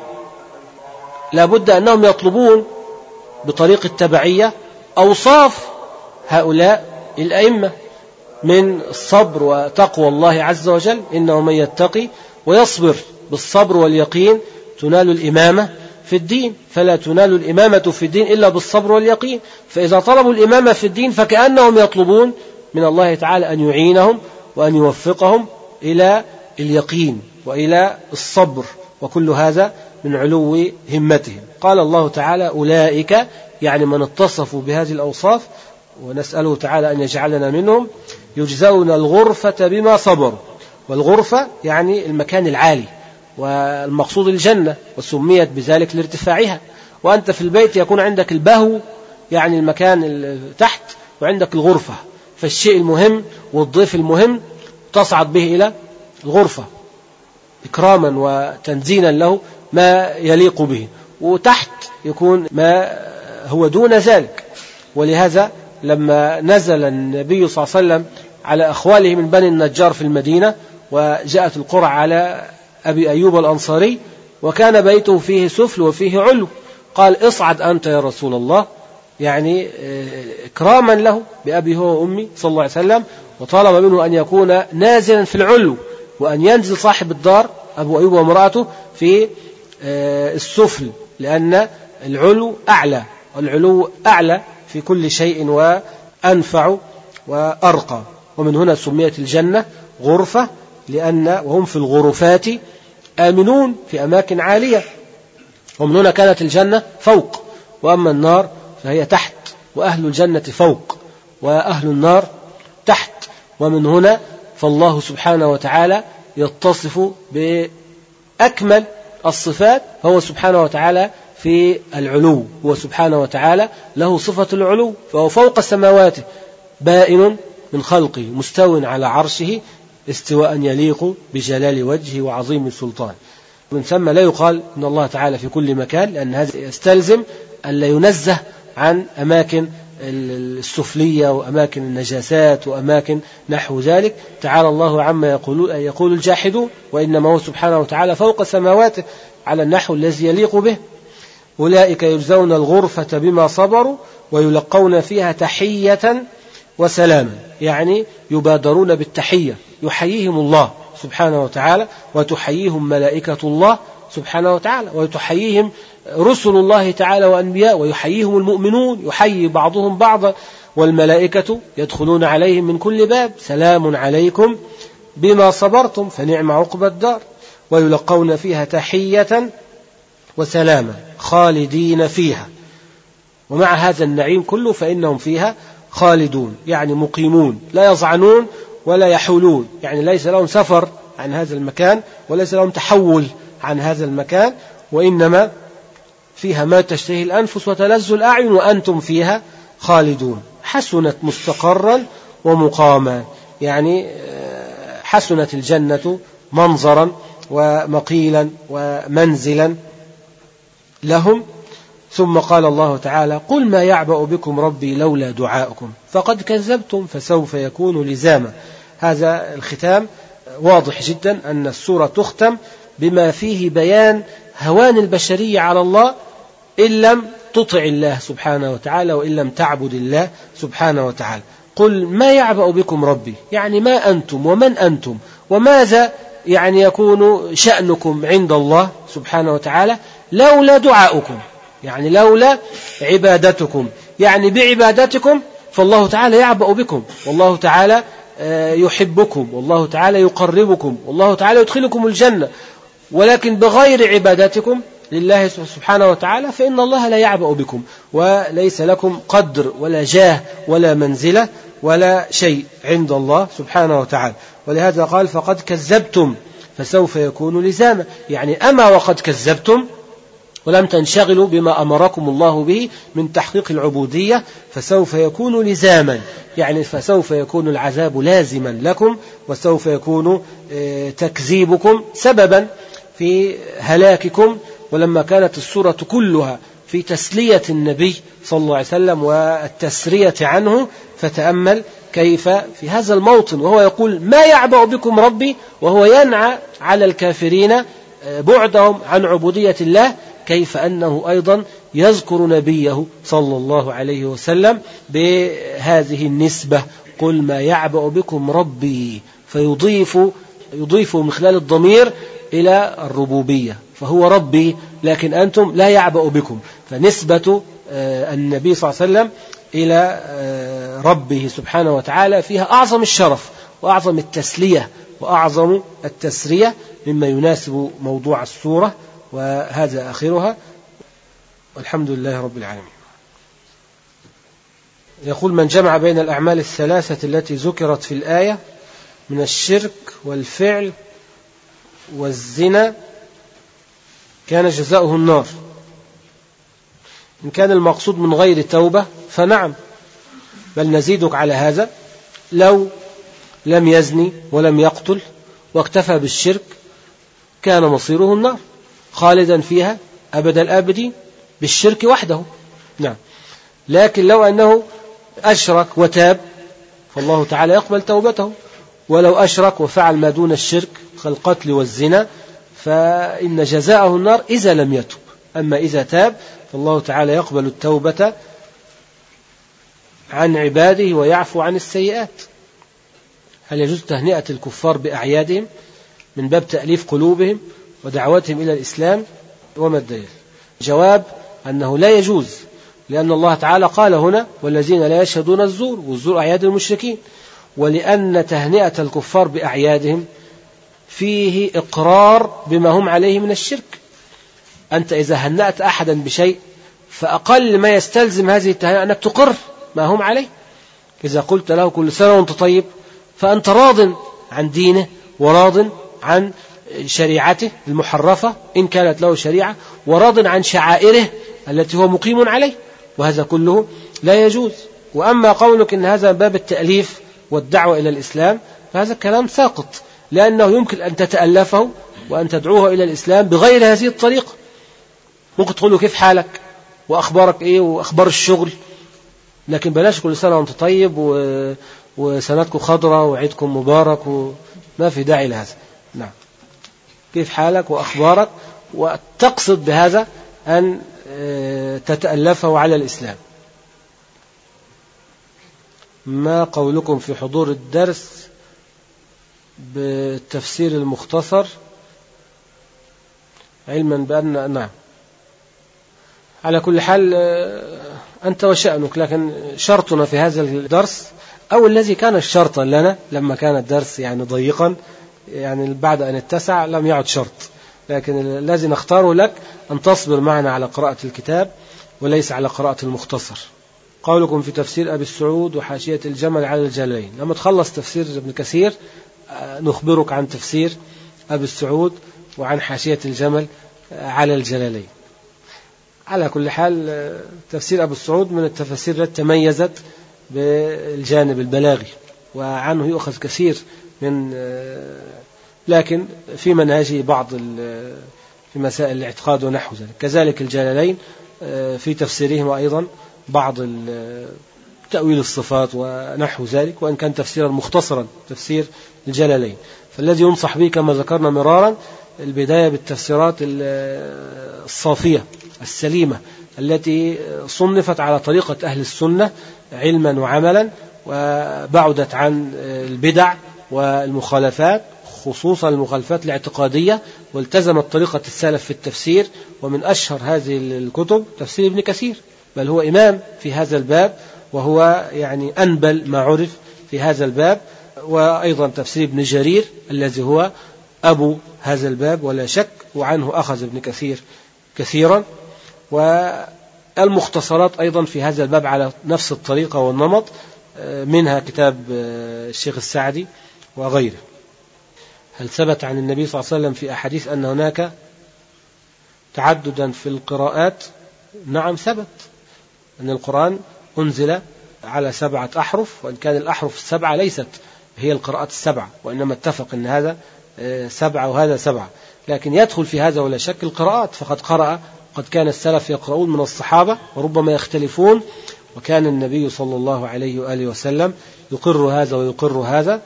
لابد أنهم يطلبون بطريق التبعية أوصاف هؤلاء الأئمة من الصبر وتقوى الله عز وجل. إنه من يتقي ويصبر بالصبر واليقين تنال الإمامة في الدين، فلا تنال الإمامة في الدين إلا بالصبر واليقين. فإذا طلبوا الإمامة في الدين فكأنهم يطلبون من الله تعالى أن يعينهم وأن يوفقهم إلى اليقين وإلى الصبر، وكل هذا من علو همتهم. قال الله تعالى أولئك يعني من اتصفوا بهذه الأوصاف، ونسأله تعالى أن يجعلنا منهم، يجزون الغرفة بما صبروا. والغرفة يعني المكان العالي، والمقصود الجنة، وسميت بذلك لارتفاعها. وأنت في البيت يكون عندك البهو يعني المكان تحت، وعندك الغرفة، فالشيء المهم والضيف المهم تصعد به إلى الغرفة إكراما وتنزينا له ما يليق به، وتحت يكون ما هو دون ذلك. ولهذا لما نزل النبي صلى الله عليه وسلم على أخواله من بني النجار في المدينة، وجاءت القرعة على أبي أيوب الأنصاري وكان بيته فيه سفل وفيه علو، قال اصعد أنت يا رسول الله، يعني إكراما له بأبي هو وأمي صلى الله عليه وسلم، وطالب منه أن يكون نازلا في العلو، وأن ينزل صاحب الدار أبو أيوب وامرأته في السفل، لأن العلو أعلى، والعلو أعلى في كل شيء وأنفع وأرقى. ومن هنا سميت الجنة غرفة، لأن وهم في الغرفات آمنون في أماكن عالية. ومن هنا كانت الجنة فوق، وأما النار فهي تحت، وأهل الجنة فوق وأهل النار تحت. ومن هنا فالله سبحانه وتعالى يتصف بأكمل الصفات، فهو سبحانه وتعالى في العلو، هو سبحانه وتعالى له صفة العلو، فهو فوق سماواته بائن من خلقه مستو على عرشه استواء يليق بجلال وجهه وعظيم سلطانه. من ثم لا يقال إن الله تعالى في كل مكان، لأن هذا يستلزم أن لا ينزه عن أماكن السفلية وأماكن النجاسات وأماكن نحو ذلك. تعالى الله عما يقول, يقول الجاحدون، وإنما هو سبحانه وتعالى فوق سماواته على النحو الذي يليق به. أولئك يجزون الغرفة بما صبروا ويلقون فيها تحية وسلاما، يعني يبادرون بالتحية، يحييهم الله سبحانه وتعالى وتحييهم ملائكة الله سبحانه وتعالى وتحييهم رسل الله تعالى وأنبياء ويحييهم المؤمنون، يحيي بعضهم بعضا، والملائكة يدخلون عليهم من كل باب سلام عليكم بما صبرتم فنعم عقبى الدار. ويلقون فيها تحية وسلاما خالدين فيها. ومع هذا النعيم كله فإنهم فيها خالدون، يعني مقيمون لا يظعنون ولا يحولون، يعني ليس لهم سفر عن هذا المكان وليس لهم تحول عن هذا المكان، وإنما فيها ما تشتهي الأنفس وتلذ الأعين وأنتم فيها خالدون. حسنت مستقرا ومقاما، يعني حسنت الجنة منظرا ومقيلا ومنزلا لهم. ثم قال الله تعالى: قل ما يعبأ بكم ربي لولا دعاؤكم فقد كذبتم فسوف يكون لزاما. هذا الختام واضح جدا أن السورة تختم بما فيه بيان هوان البشرية على الله إن لم تطع الله سبحانه وتعالى وإن لم تعبد الله سبحانه وتعالى. قل ما يعبأ بكم ربي، يعني ما أنتم ومن أنتم وماذا يعني يكون شأنكم عند الله سبحانه وتعالى لولا دعاؤكم، يعني لولا عبادتكم، يعني بعبادتكم فالله تعالى يعبأ بكم، والله تعالى يحبكم، والله تعالى يقربكم، والله تعالى يدخلكم الجنة. ولكن بغير عبادتكم لله سبحانه وتعالى فإن الله لا يعبأ بكم وليس لكم قدر ولا جاه ولا منزلة ولا شيء عند الله سبحانه وتعالى. ولهذا قال: فقد كذبتم فسوف يكون لزاما، يعني أما وقد كذبتم ولم تنشغلوا بما أمركم الله به من تحقيق العبودية فسوف يكون لزاما، يعني فسوف يكون العذاب لازما لكم، وسوف يكون تكذيبكم سببا في هلاككم. ولما كانت السورة كلها في تسلية النبي صلى الله عليه وسلم والتسرية عنه، فتأمل كيف في هذا الموطن وهو يقول ما يعبأ بكم ربي، وهو ينعى على الكافرين بعدهم عن عبودية الله، كيف أنه أيضا يذكر نبيه صلى الله عليه وسلم بهذه النسبة: قل ما يعبأ بكم ربي، فيضيف يضيفه من خلال الضمير إلى الربوبية، فهو ربي لكن أنتم لا يعبأ بكم، فنسبة النبي صلى الله عليه وسلم إلى ربه سبحانه وتعالى فيها أعظم الشرف وأعظم التسلية وأعظم التسرية مما يناسب موضوع السورة. وهذا آخرها، والحمد لله رب العالمين. يقول: من جمع بين الأعمال الثلاثة التي ذكرت في الآية من الشرك والفعل والزنا كان جزاؤه النار. إن كان المقصود من غير توبة فنعم، بل نزيدك على هذا: لو لم يزني ولم يقتل واكتفى بالشرك كان مصيره النار خالدا فيها أبد الآبدين بالشرك وحده. نعم، لكن لو أنه أشرك وتاب فالله تعالى يقبل توبته، ولو أشرك وفعل ما دون الشرك كالقتل والزنا فإن جزاءه النار إذا لم يتب. أما إذا تاب فالله تعالى يقبل التوبة عن عباده ويعفو عن السيئات. هل يجوز تهنئة الكفار بأعيادهم من باب تأليف قلوبهم ودعوتهم إلى الإسلام؟ وما الدليل؟ جواب: أنه لا يجوز لأن الله تعالى قال هنا والذين لا يشهدون الزور، والزور أعياد المشركين، ولأن تهنئة الكفار بأعيادهم فيه إقرار بما هم عليه من الشرك. أنت إذا هنأت أحدا بشيء فأقل ما يستلزم هذه التهنئة أنك تقر ما هم عليه. إذا قلت له كل سنة وأنت طيب فأنت راض عن دينه وراض عن شريعته المحرفة إن كانت له شريعة، وراض عن شعائره التي هو مقيم عليه، وهذا كله لا يجوز. وأما قولك إن هذا باب التأليف والدعوة إلى الإسلام فهذا كلام ساقط، لأنه يمكن أن تتألفه وأن تدعوه إلى الإسلام بغير هذه الطريقة. ممكن تقول له كيف حالك وأخبارك إيه وأخبار الشغل، لكن بلاش كل سنة وأنت طيب و... وسنتكم خضرة وعيدكم مبارك، وما في داعي لهذا. نعم، كيف حالك وأخبارك، وتقصد بهذا أن تتألفه على الإسلام. ما قولكم في حضور الدرس بالتفسير المختصر، علما بأن نعم على كل حال أنت وشأنك، لكن شرطنا في هذا الدرس أو الذي كان شرطا لنا لما كان الدرس يعني ضيقا، يعني بعد أن اتسع لم يعد شرط، لكن الذي نختاره لك أن تصبر معنا على قراءة الكتاب وليس على قراءة المختصر. قولكم في تفسير أبي السعود وحاشية الجمل على الجلالين، لما تخلص تفسير ابن كثير نخبرك عن تفسير أبي السعود وعن حاشية الجمل على الجلالين. على كل حال تفسير أبو السعود من التفاسير التي تميزت بالجانب البلاغي، وعنه يؤخذ كثير من، لكن في منهجه بعض في مسائل الاعتقاد ونحو ذلك. كذلك الجلالين في تفسيرهما أيضا بعض تأويل الصفات ونحو ذلك، وإن كان تفسيرا مختصرا تفسير الجلالين. فالذي ينصح به كما ذكرنا مرارا البداية بالتفسيرات الصافية السليمة التي صنفت على طريقة أهل السنة علما وعملا، وبعدت عن البدع والمخالفات، خصوصا المخالفات الاعتقادية، والتزمت طريقة السلف في التفسير. ومن أشهر هذه الكتب تفسير ابن كثير، بل هو إمام في هذا الباب، وهو يعني أنبل ما عرف في هذا الباب. وأيضا تفسير ابن جرير الذي هو أبو هذا الباب ولا شك، وعنه أخذ ابن كثير كثيرا. والمختصرات أيضا في هذا الباب على نفس الطريقة والنمط، منها كتاب الشيخ السعدي وغيره. هل ثبت عن النبي صلى الله عليه وسلم في أحاديث أن هناك تعددا في القراءات؟ نعم ثبت، أن القرآن أنزل على سبعة أحرف، وإن كان الأحرف السبعة ليست هي القراءات السبعة، وإنما اتفق أن هذا سبعة وهذا سبعة، لكن يدخل في هذا ولا شك القراءات. فقد قرأ قد كان السلف يقرؤون من الصحابة وربما يختلفون، وكان النبي صلى الله عليه وآله وسلم يقر هذا ويقر هذا.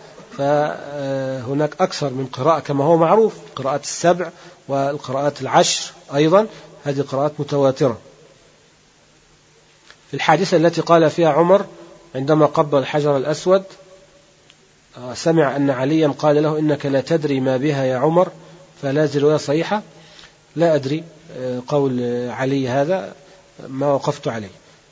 فهناك أكثر من قراءة كما هو معروف، قراءات السبع والقراءات العشر أيضا، هذه قراءات متواترة. في الحادثة التي قال فيها عمر عندما قبل الحجر الأسود، سمع أن عليا قال له إنك لا تدري ما بها يا عمر، فلا زلوا صحيحة. لا أدري قول علي هذا، ما وقفت عليه.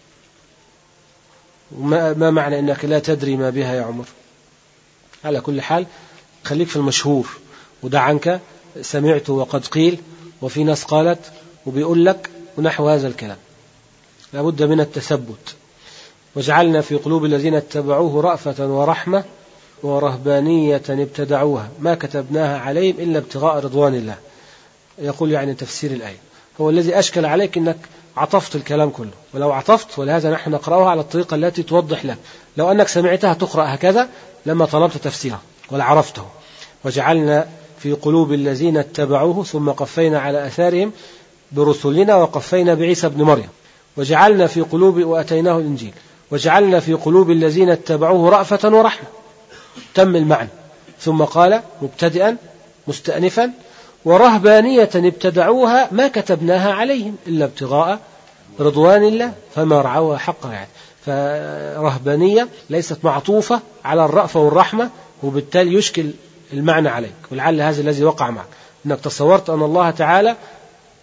ما معنى إنك لا تدري ما بها يا عمر؟ على كل حال خليك في المشهور، ودع عنك سمعت وقد قيل وفي ناس قالت وبيقول لك ونحو هذا الكلام. لابد من التثبت. وجعلنا في قلوب الذين اتبعوه رأفة ورحمة ورهبانية ابتدعوها ما كتبناها عليهم إلا ابتغاء رضوان الله. يقول يعني تفسير الآية هو الذي أشكل عليك أنك عطفت الكلام كله، ولو عطفت، ولهذا نحن نقرأها على الطريقة التي توضح لك. لو أنك سمعتها تقرأ هكذا لما طلبت تفسيرها ولا عرفته. وجعلنا في قلوب الذين اتبعوه ثم قفينا على أثارهم برسلنا وقفينا بعيسى ابن مريم. وجعلنا في قلوب وأتيناه الإنجيل. وجعلنا في قلوب الذين اتبعوه رأفة ورحمة. تم المعنى. ثم قال مبتدئا مستأنفا ورهبانية ابتدعوها ما كتبناها عليهم إلا ابتغاء رضوان الله فما رعوها حق رعايته. فرهبانية ليست معطوفة على الرأفة والرحمة، وبالتالي يشكل المعنى عليك. ولعل هذا الذي وقع معك، أنك تصورت أن الله تعالى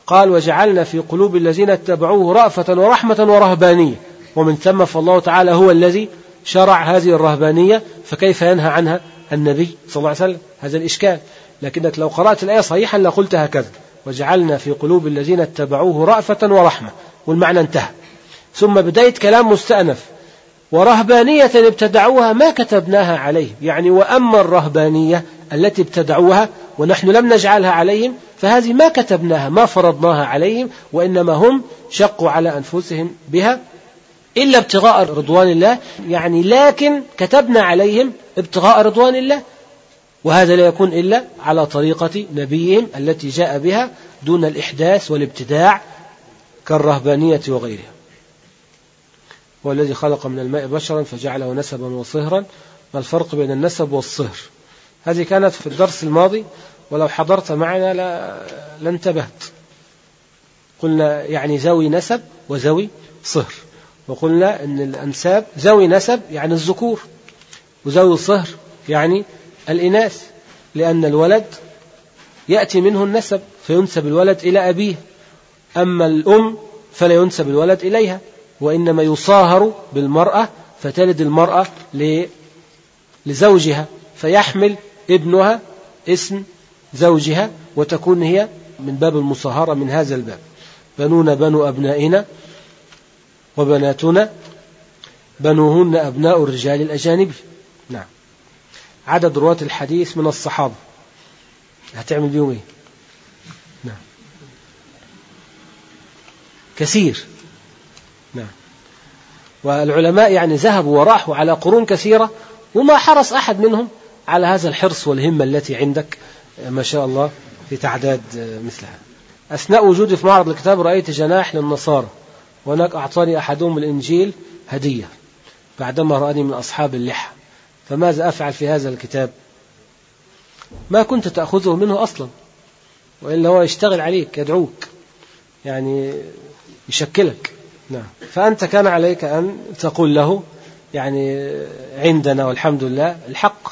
قال وجعلنا في قلوب الذين اتبعوه رأفة ورحمة ورهبانية، ومن ثم فالله تعالى هو الذي شرع هذه الرهبانية، فكيف ينهى عنها النبي صلى الله عليه وسلم؟ هذا الإشكال. لكنك لو قرأت الآية صحيحا لقلت هكذا: وجعلنا في قلوب الذين اتبعوه رأفة ورحمة، والمعنى انتهى. ثم بداية كلام مستأنف: ورهبانية ابتدعوها ما كتبناها عليهم، يعني وأما الرهبانية التي ابتدعوها ونحن لم نجعلها عليهم فهذه ما كتبناها ما فرضناها عليهم، وإنما هم شقوا على أنفسهم بها إلا ابتغاء رضوان الله، يعني لكن كتبنا عليهم ابتغاء رضوان الله، وهذا لا يكون إلا على طريقة نبيهم التي جاء بها دون الإحداث والابتداع كالرهبانية وغيرها. والذي خلق من الماء بشرا فجعله نسبا وصهرا. ما الفرق بين النسب والصهر؟ هذه كانت في الدرس الماضي، ولو حضرت معنا لانتبهت. قلنا يعني ذوي نسب وذوي صهر، وقلنا أن الأنساب ذوي نسب يعني الذكور، وذوي صهر يعني الإناث، لأن الولد يأتي منه النسب فينسب الولد إلى أبيه، أما الأم فلا ينسب الولد إليها، وإنما يصاهر بالمرأة فتلد المرأة لزوجها فيحمل ابنها اسم زوجها، وتكون هي من باب المصاهرة من هذا الباب. بنون بنو أبنائنا وبناتنا بنوهن أبناء الرجال الأجانب. نعم. عدد رواة الحديث من الصحابة هتعمل بيهم ايه؟ نعم كثير. نعم. والعلماء يعني ذهبوا وراحوا على قرون كثيرة، وما حرص أحد منهم على هذا الحرص والهمة التي عندك ما شاء الله في تعداد مثلها. أثناء وجودي في معرض الكتاب رأيت جناح للنصارى، وهناك أعطاني أحدهم الإنجيل هدية بعدما رأني من أصحاب اللحى، فماذا أفعل في هذا الكتاب؟ ما كنت تأخذه منه أصلا، وإلا هو يشتغل عليك يدعوك يعني يشكلك. نعم. فأنت كان عليك أن تقول له يعني عندنا والحمد لله الحق،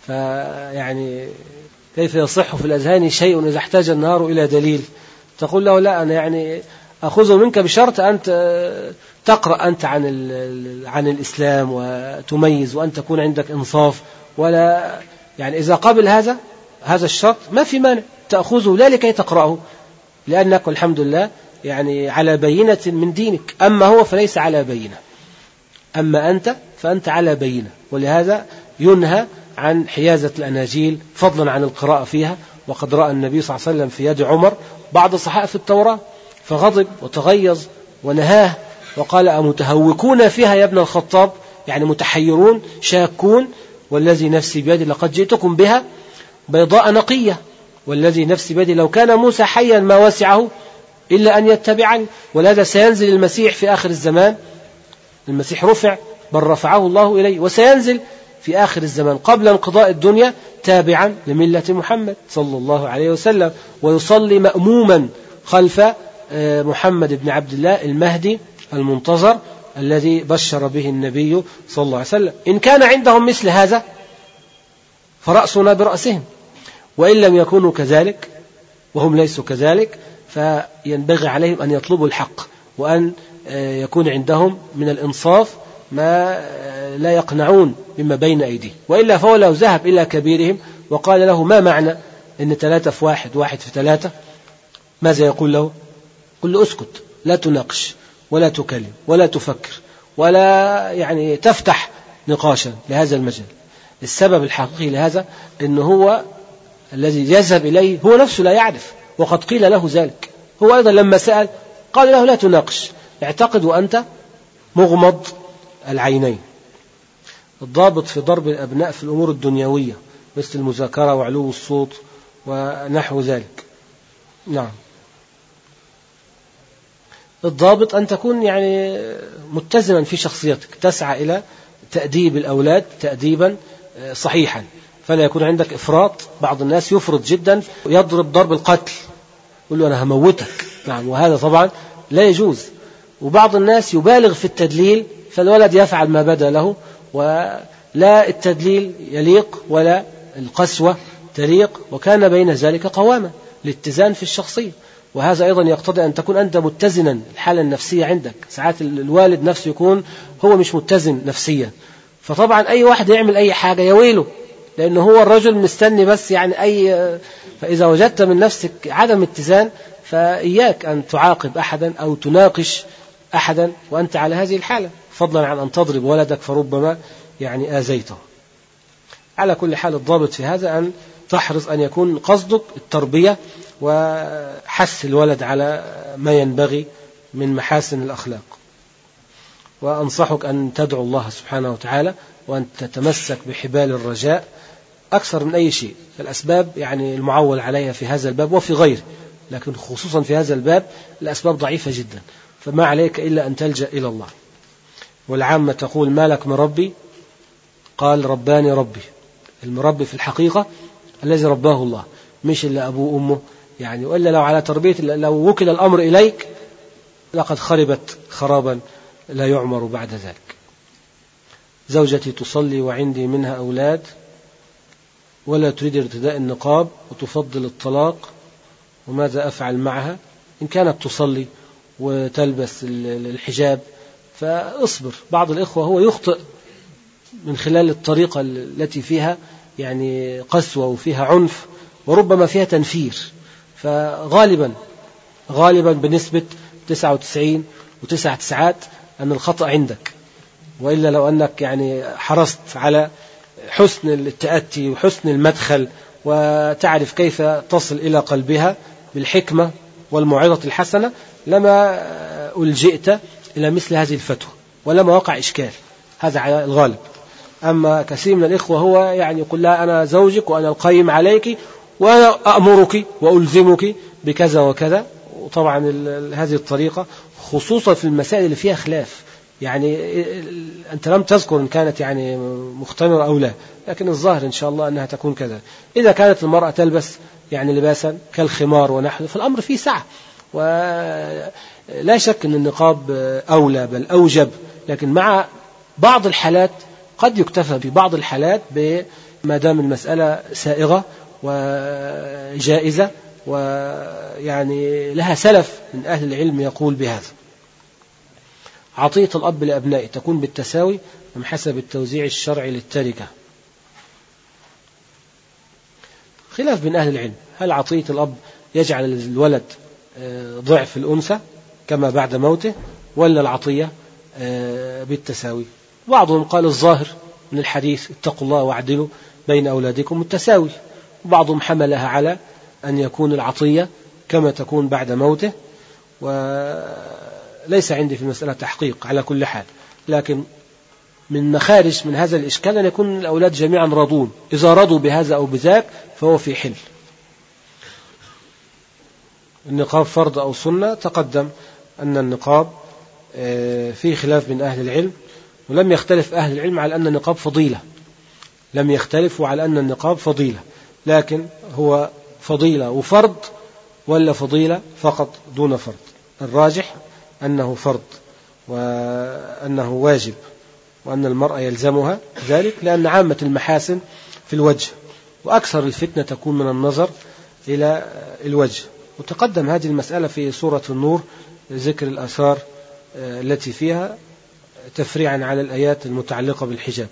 فيعني كيف يصح في الأذهان شيء إذا احتاج النهار إلى دليل؟ تقول له لا أنا يعني أخذه منك بشرط أن تقرأ أنت عن عن الإسلام وتميز، وأن تكون عندك إنصاف، ولا يعني إذا قبل هذا هذا الشرط ما في مانع تأخذه، لا لكي تقرأه، لأنك والحمد لله يعني على بينة من دينك، أما هو فليس على بينة، أما أنت فأنت على بينة. ولهذا ينهى عن حيازة الأناجيل فضلا عن القراءة فيها. وقد رأى النبي صلى الله عليه وسلم في يد عمر بعض صحائف التوراة فغضب وتغيظ ونهاه وقال أمتهوكون فيها يا ابن الخطاب، يعني متحيرون شاكون، والذي نفسي بيدي لقد جئتكم بها بيضاء نقية، والذي نفسي بيدي لو كان موسى حيا ما وسعه إلا أن يتبعني. ولهذا سينزل المسيح في آخر الزمان، المسيح رفع بل رفعه الله إليه، وسينزل في آخر الزمان قبل انقضاء الدنيا تابعا لملة محمد صلى الله عليه وسلم، ويصلي مأموما خلف محمد بن عبد الله المهدي المنتظر الذي بشر به النبي صلى الله عليه وسلم. إن كان عندهم مثل هذا فرأسنا برأسهم، وإن لم يكونوا كذلك وهم ليسوا كذلك فينبغي عليهم أن يطلبوا الحق، وأن يكون عندهم من الإنصاف ما لا يقنعون بما بين أيديهم، وإلا فهو لو ذهب إلى كبيرهم وقال له ما معنى إن ثلاثة في واحد واحد في ثلاثة، ماذا يقول له؟ قل له اسكت، لا تناقش ولا تكلم ولا تفكر ولا يعني تفتح نقاشا لهذا المجال. السبب الحقيقي لهذا أنه هو الذي يذهب إليه هو نفسه لا يعرف، وقد قيل له ذلك. هو أيضا لما سأل قال له لا تناقش، اعتقد وأنت مغمض العينين. الضابط في ضرب الأبناء في الأمور الدنيوية مثل المذاكرة وعلو الصوت ونحو ذلك. نعم. الضابط أن تكون يعني متزنا في شخصيتك، تسعى إلى تأديب الأولاد تأديبا صحيحا، فلا يكون عندك إفراط. بعض الناس يفرط جدا يضرب ضرب القتل، يقول له أنا هموتك. نعم. وهذا طبعا لا يجوز. وبعض الناس يبالغ في التدليل، فالولد يفعل ما بدا له، ولا التدليل يليق ولا القسوة تليق، وكان بين ذلك قواما الاتزان في الشخصية. وهذا أيضا يقتضي أن تكون أنت متزنا الحالة النفسية عندك. ساعات الوالد نفسه يكون هو مش متزن نفسيا، فطبعا أي واحد يعمل أي حاجة يويله، لأنه هو الرجل مستني بس يعني أي. فإذا وجدت من نفسك عدم اتزان فإياك أن تعاقب أحدا أو تناقش أحدا وأنت على هذه الحالة، فضلا عن أن تضرب ولدك فربما يعني آذيته. على كل حال الضابط في هذا أن تحرص أن يكون قصدك التربية وحث الولد على ما ينبغي من محاسن الأخلاق. وأنصحك أن تدعو الله سبحانه وتعالى وأن تتمسك بحبال الرجاء أكثر من أي شيء. الأسباب يعني المعول عليها في هذا الباب وفي غيره، لكن خصوصا في هذا الباب الأسباب ضعيفة جدا، فما عليك إلا أن تلجأ إلى الله. والعامة تقول ما لك من ربي؟ قال رباني ربي. المربي في الحقيقة الذي رباه الله، مش إلا أبوه وأمه يعني. وإلا لو على تربية، لو وكل الأمر إليك لقد خربت خرابا لا يعمر بعد ذلك. زوجتي تصلي وعندي منها أولاد ولا تريد ارتداء النقاب وتفضل الطلاق، وماذا أفعل معها؟ إن كانت تصلي وتلبس الحجاب فاصبر. بعض الإخوة هو يخطئ من خلال الطريقة التي فيها يعني قسوة وفيها عنف وربما فيها تنفير، فغالبا غالبا بنسبة تسعة وتسعين وتسع تسعات أن الخطأ عندك. وإلا لو أنك يعني حرصت على حسن التأتي وحسن المدخل وتعرف كيف تصل إلى قلبها بالحكمة والموعظة الحسنة لما ألجئت إلى مثل هذه الفتوى ولما وقع إشكال. هذا على الغالب. أما كثير من الإخوة هو يعني يقول لا أنا زوجك وأنا القيم عليك وأنا أأمرك وألزمك بكذا وكذا. وطبعا هذه الطريقة خصوصا في المسائل اللي فيها خلاف، يعني أنت لم تذكر إن كانت يعني مختمرة أو لا، لكن الظاهر إن شاء الله أنها تكون كذا. إذا كانت المرأة تلبس يعني لباسا كالخمار ونحو فالأمر فيه سعة، ولا شك أن النقاب أولى بل أوجب، لكن مع بعض الحالات قد يكتفى في بعض الحالات ما دام المسألة سائغة وجائزة ويعني لها سلف من أهل العلم يقول بهذا. عطية الأب لأبنائه تكون بالتساوي أم حسب التوزيع الشرعي للتركة؟ خلاف بين أهل العلم. هل عطية الأب يجعل الولد ضعف الأنثى كما بعد موته، ولا العطية بالتساوي؟ بعضهم قال الظاهر من الحديث اتقوا الله واعدلوا بين أولادكم التساوي، وبعضهم حملها على أن يكون العطية كما تكون بعد موته، وليس عندي في المسألة تحقيق على كل حال. لكن من مخارج من هذا الإشكال أن يكون الأولاد جميعا راضون، إذا رضوا بهذا أو بذاك فهو في حل. النقاب فرض أو سنة؟ تقدم أن النقاب فيه خلاف بين أهل العلم، ولم يختلف أهل العلم على أن النقاب فضيلة، لم يختلفوا على أن النقاب فضيلة، لكن هو فضيلة وفرض ولا فضيلة فقط دون فرض؟ الراجح أنه فرض وأنه واجب، وأن المرأة يلزمها ذلك، لأن عامة المحاسن في الوجه، وأكثر الفتنة تكون من النظر إلى الوجه. وتقدم هذه المسألة في سورة النور ذكر الآثار التي فيها تفريعا على الآيات المتعلقة بالحجاب.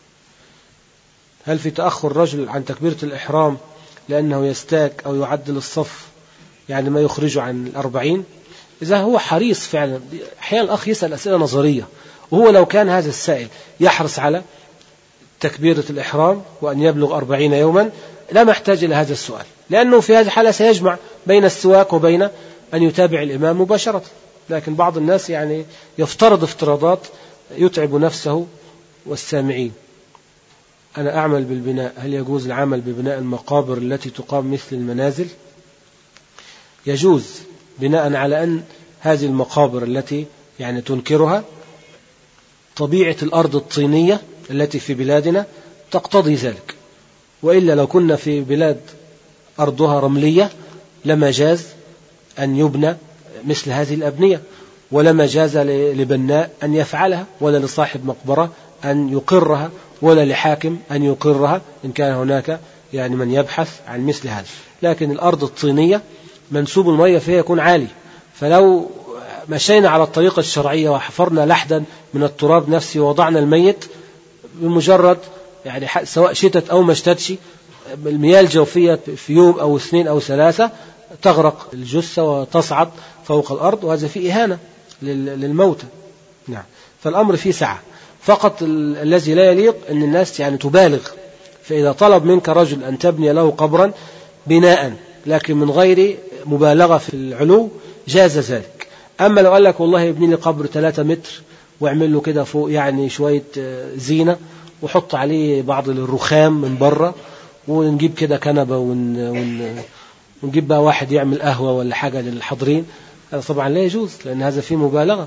هل في تأخر الرجل عن تكبيرة الإحرام لأنه يستاك أو يعدل الصف يعني ما يخرجه عن الأربعين؟ إذا هو حريص فعلا، أحيانا الأخ يسأل أسئلة نظرية، وهو لو كان هذا السائل يحرص على تكبيرة الإحرام وأن يبلغ أربعين يوما لا محتاج إلى هذا السؤال، لأنه في هذه الحالة سيجمع بين السواك وبين أن يتابع الإمام مباشرة. لكن بعض الناس يعني يفترض افتراضات يتعب نفسه والسامعين. أنا أعمل بالبناء، هل يجوز العمل ببناء المقابر التي تقام مثل المنازل؟ يجوز، بناء على أن هذه المقابر التي يعني تنكرها طبيعة الأرض الطينية التي في بلادنا تقتضي ذلك، وإلا لو كنا في بلاد أرضها رملية لما جاز أن يبنى مثل هذه الأبنية، ولما جاز لبناء أن يفعلها، ولا لصاحب مقبرة أن يقرها، ولا لحاكم أن يقرها إن كان هناك يعني من يبحث عن مثل هذا. لكن الأرض الطينية منسوب المية فيها يكون عالي. فلو مشينا على الطريقة الشرعية وحفرنا لحدا من التراب نفسه ووضعنا الميت، بمجرد يعني سواء شتت أو ما اشتتش، المياه الجوفية في يوم أو اثنين أو ثلاثة تغرق الجثة وتصعد فوق الأرض، وهذا فيه إهانة للموتى. نعم. فالأمر فيه سعة، فقط الذي لا يليق أن الناس يعني تبالغ. فإذا طلب منك رجل أن تبني له قبرا بناء لكن من غير مبالغة في العلو جاز ذلك. أما لو قال لك والله ابني لي قبر ثلاثة متر واعمل له كده فوق يعني شوية زينة وحط عليه بعض الرخام من بره ونجيب كده كنبة ون... ون... ونجيب بقى واحد يعمل قهوة ولا حاجة للحاضرين، هذا طبعا لا يجوز، لأن هذا فيه مبالغة.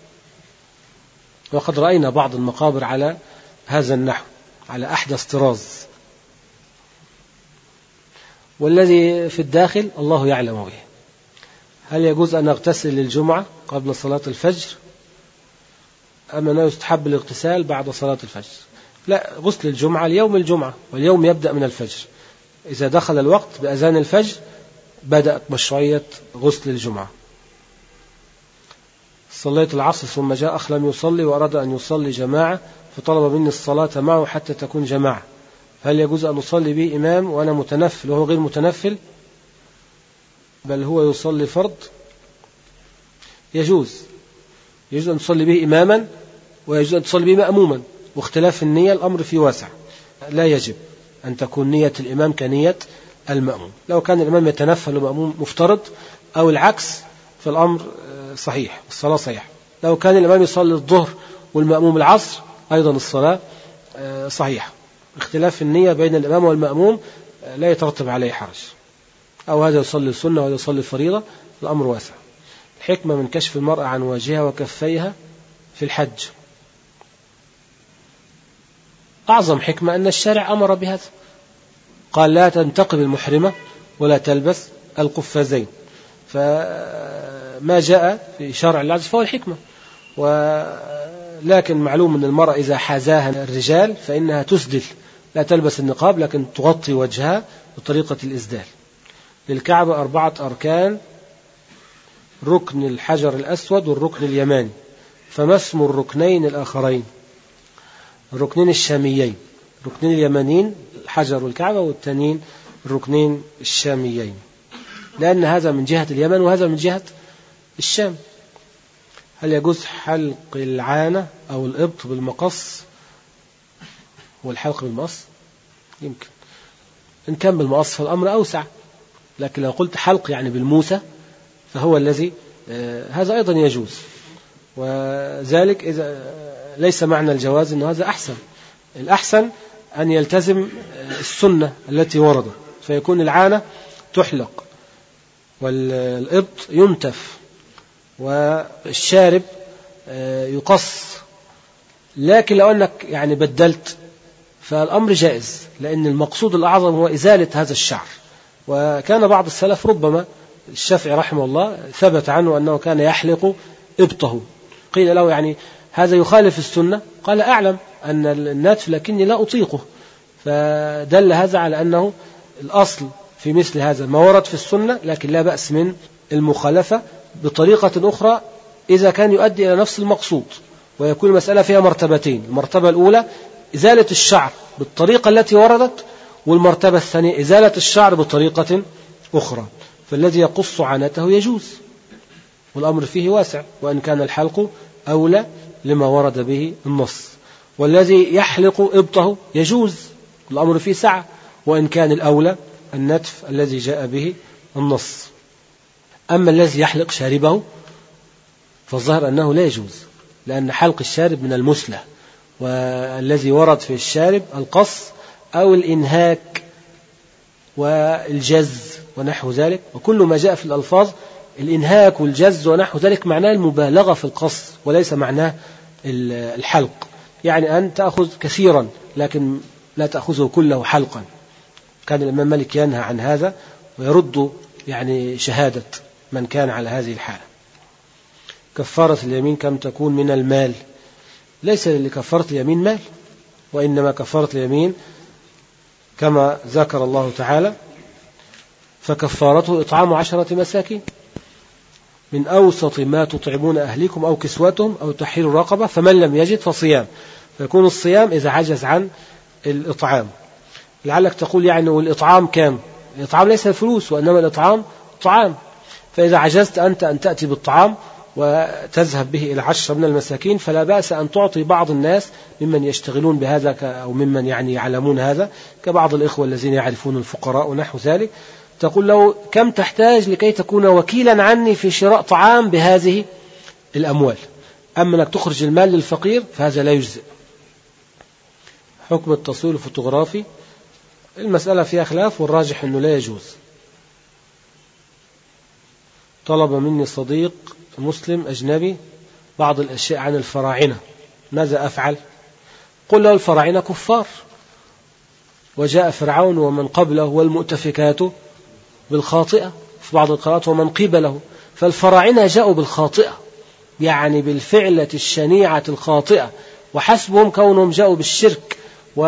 وقد رأينا بعض المقابر على هذا النحو، على أحدث طراز. والذي في الداخل الله يعلم به. هل يجوز أن أغتسل للجمعة قبل صلاة الفجر أم أنه يستحب الاغتسال بعد صلاة الفجر؟ لا، غسل الجمعة ليوم الجمعة، واليوم يبدأ من الفجر. إذا دخل الوقت بأذان الفجر بدأت مشروعية غسل الجمعة. صليت العصر ثم جاء أخ لم يصلي وأراد أن يصلي جماعة فطلب مني الصلاة معه حتى تكون جماعة، هل يجوز أن أصلي به إمام وأنا متنفل وهو غير متنفل بل هو يصلي فرض؟ يجوز يجوز أن تصلي به إماما ويجوز أن تصلي به مأموما، واختلاف النية الأمر فيه واسع. لا يجب أن تكون نية الإمام كنية المأموم. لو كان الإمام يتنفل ومأموم مفترض أو العكس فالأمر صحيح، الصلاة صحيحة. لو كان الإمام يصلي الظهر والمأموم العصر أيضا الصلاة صحيحة. اختلاف النية بين الإمام والمأموم لا يترتب عليه حرج، أو هذا يصلي السنة وهذا يصلي الفريضة، الأمر واسع. الحكمة من كشف المرأة عن وجهها وكفيها في الحج. أعظم حكمة أن الشارع أمر بهذا، قال لا تنتقب المحرمة ولا تلبس القفازين، فما جاء في شرع الله فهو الحكمة. ولكن معلوم أن المرأة إذا حازاها الرجال فإنها تسدل، لا تلبس النقاب لكن تغطي وجهها بطريقة الإسدال. للكعبة أربعة أركان: ركن الحجر الأسود والركن اليماني، فما اسم الركنين الآخرين؟ الركنين الشاميين، الركنين اليمانيين الحجر والكعبة، والتانيين الركنين الشاميين، لأن هذا من جهة اليمن وهذا من جهة الشام. هل يجوز حلق العانة أو الإبط بالمقص؟ والحلق بالمقص يمكن، إن كان بالمقص فالأمر أوسع، لكن لو قلت حلق يعني بالموسى فهو الذي آه هذا أيضا يجوز. وذلك إذا ليس معنى الجواز أنه هذا أحسن، الأحسن أن يلتزم السنة التي وردت، فيكون العانة تحلق والإبط ينتف والشارب يقص. لكن لو أنك يعني بدلت فالأمر جائز، لأن المقصود الأعظم هو إزالة هذا الشعر. وكان بعض السلف ربما الشافعي رحمه الله ثبت عنه أنه كان يحلق إبطه، قيل له يعني هذا يخالف السنة، قال أعلم أن النتف لكني لا أطيقه، فدل هذا على أنه الأصل في مثل هذا ما ورد في السنة، لكن لا بأس من المخالفة بطريقة أخرى إذا كان يؤدي إلى نفس المقصود، ويكون المسألة فيها مرتبتين: المرتبة الأولى إزالة الشعر بالطريقة التي وردت، والمرتبة الثانية إزالة الشعر بطريقة أخرى. فالذي يقص عانته يجوز، والأمر فيه واسع، وإن كان الحلق أولى لما ورد به النص. والذي يحلق إبطه يجوز، الأمر فيه سعة، وإن كان الأولى النتف الذي جاء به النص. أما الذي يحلق شاربه فالظاهر أنه لا يجوز، لأن حلق الشارب من المسلة، والذي ورد في الشارب القص أو الإنهاك والجز ونحو ذلك. وكل ما جاء في الألفاظ الإنهاك والجز ونحو ذلك معناه المبالغة في القص وليس معناه الحلق، يعني أن تأخذ كثيرا لكن لا تأخذه كله حلقا. كان الإمام مالك ينهى عن هذا ويرد يعني شهادة من كان على هذه الحالة. كفارة اليمين كم تكون من المال؟ ليس لكفارة اليمين مال، وإنما كفارة اليمين كما ذكر الله تعالى: فكفارته إطعام عشرة مساكين من أوسط ما تطعمون أهليكم أو كسوتهم أو تحرير رقبة، فمن لم يجد فصيام. فيكون الصيام إذا عجز عن الإطعام. لعلك تقول يعني والإطعام كام؟ الإطعام ليس الفلوس، وإنما الإطعام طعام. فإذا عجزت أنت أن تأتي بالطعام وتذهب به إلى عشرة من المساكين، فلا بأس أن تعطي بعض الناس ممن يشتغلون بهذا أو ممن يعني يعلمون هذا، كبعض الإخوة الذين يعرفون الفقراء ونحو ذلك. تقول له كم تحتاج لكي تكون وكيلا عني في شراء طعام بهذه الأموال. أما أنك تخرج المال للفقير فهذا لا يجزئ. حكم التصوير الفوتوغرافي، المسألة فيها خلاف، والراجح أنه لا يجوز. طلب مني صديق مسلم أجنبي بعض الأشياء عن الفراعنة، ماذا أفعل؟ قل له الفراعنة كفار، وجاء فرعون ومن قبله والمؤتفكات بالخاطئة في بعض القراءات ومن قبله. فالفراعنة جاءوا بالخاطئة، يعني بالفعلة الشنيعة الخاطئة، وحسبهم كونهم جاءوا بالشرك،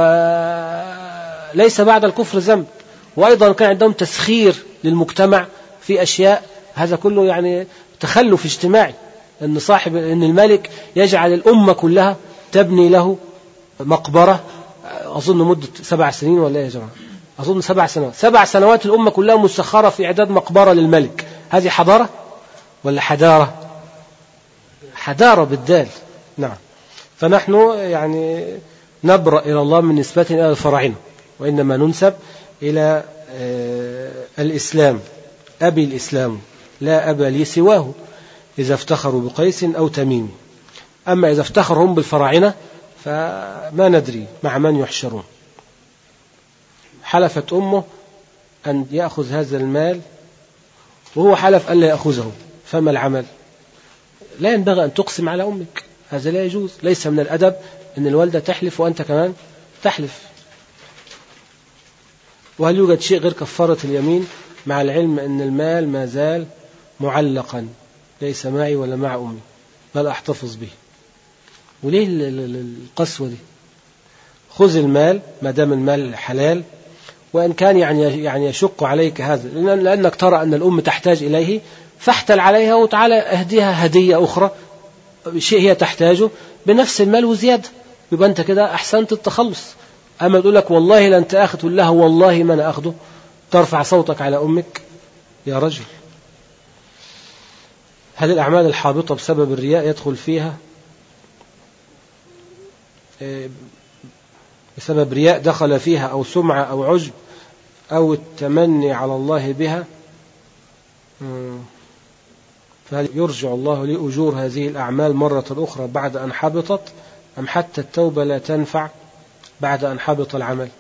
وليس بعد الكفر ذنب. وأيضا كان عندهم تسخير للمجتمع في أشياء، هذا كله يعني تخلف اجتماعي، أن صاحب أن الملك يجعل الأمة كلها تبني له مقبرة، أظن مدة سبع سنين ولا يا جماعة، أظن سبع سنوات سبع سنوات الأمة كلها مسخرة في إعداد مقبرة للملك. هذه حضارة ولا حدارة؟ حدارة بالدال. نعم. فنحن يعني نبرأ إلى الله من نسبتنا إلى الفراعنة، وإنما ننسب إلى الإسلام. أبي الإسلام لا أبا لي سواه، إذا افتخروا بقيس أو تميم. أما إذا افتخروا هم بالفراعنة فما ندري مع من يحشرون. حلفت أمه أن يأخذ هذا المال وهو حلف أن لا يأخذه، فما العمل؟ لا ينبغي أن تقسم على أمك، هذا لا يجوز. ليس من الأدب أن الوالدة تحلف وأنت كمان تحلف. وهل يوجد شيء غير كفارة اليمين مع العلم أن المال ما زال معلقا ليس معي ولا مع أمي بل أحتفظ به؟ وليه القسوة دي؟ خذ المال ما دام المال حلال، وإن كان يعني يعني يشق عليك هذا لأنك ترى أن الأم تحتاج إليه، فاحتل عليها وتعالى أهديها هدية أخرى شيء هي تحتاجه بنفس المال وزيادة، يبقى أنت كده أحسنت التخلص. أما تقول لك والله لن تأخذ، تقول لها والله ما أنا أخذه، ترفع صوتك على أمك يا رجل. هل الأعمال الحابطة بسبب الرياء يدخل فيها بسبب رياء دخل فيها أو سمعة أو عجب أو التمني على الله بها، فهل يرجع الله لأجور هذه الأعمال مرة أخرى بعد أن حبطت، أم حتى التوبة لا تنفع بعد أن حبط العمل؟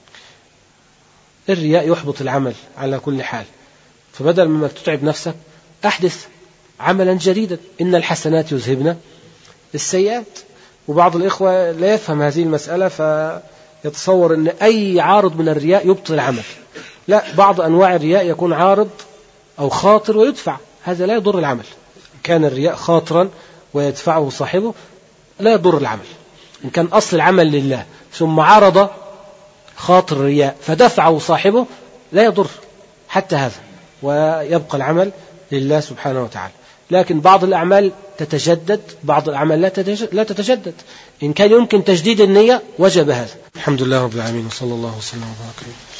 الرياء يحبط العمل على كل حال، فبدل مما تتعب نفسك أحدث عملا جديدا. إن الحسنات يذهبن السيئات. وبعض الإخوة لا يفهم هذه المسألة فيتصور أن أي عارض من الرياء يبطل العمل. لا، بعض أنواع الرياء يكون عارض أو خاطر ويدفع، هذا لا يضر العمل. كان الرياء خاطرا ويدفعه صاحبه لا يضر العمل. إن كان أصل العمل لله ثم عرض خاطر الرياء فدفعه صاحبه لا يضر حتى هذا، ويبقى العمل لله سبحانه وتعالى. لكن بعض الأعمال تتجدد، بعض الأعمال لا تتجدد. إن كان يمكن تجديد النية وجب هذا. الحمد لله رب العالمين، وصلى الله وسلم وبارك.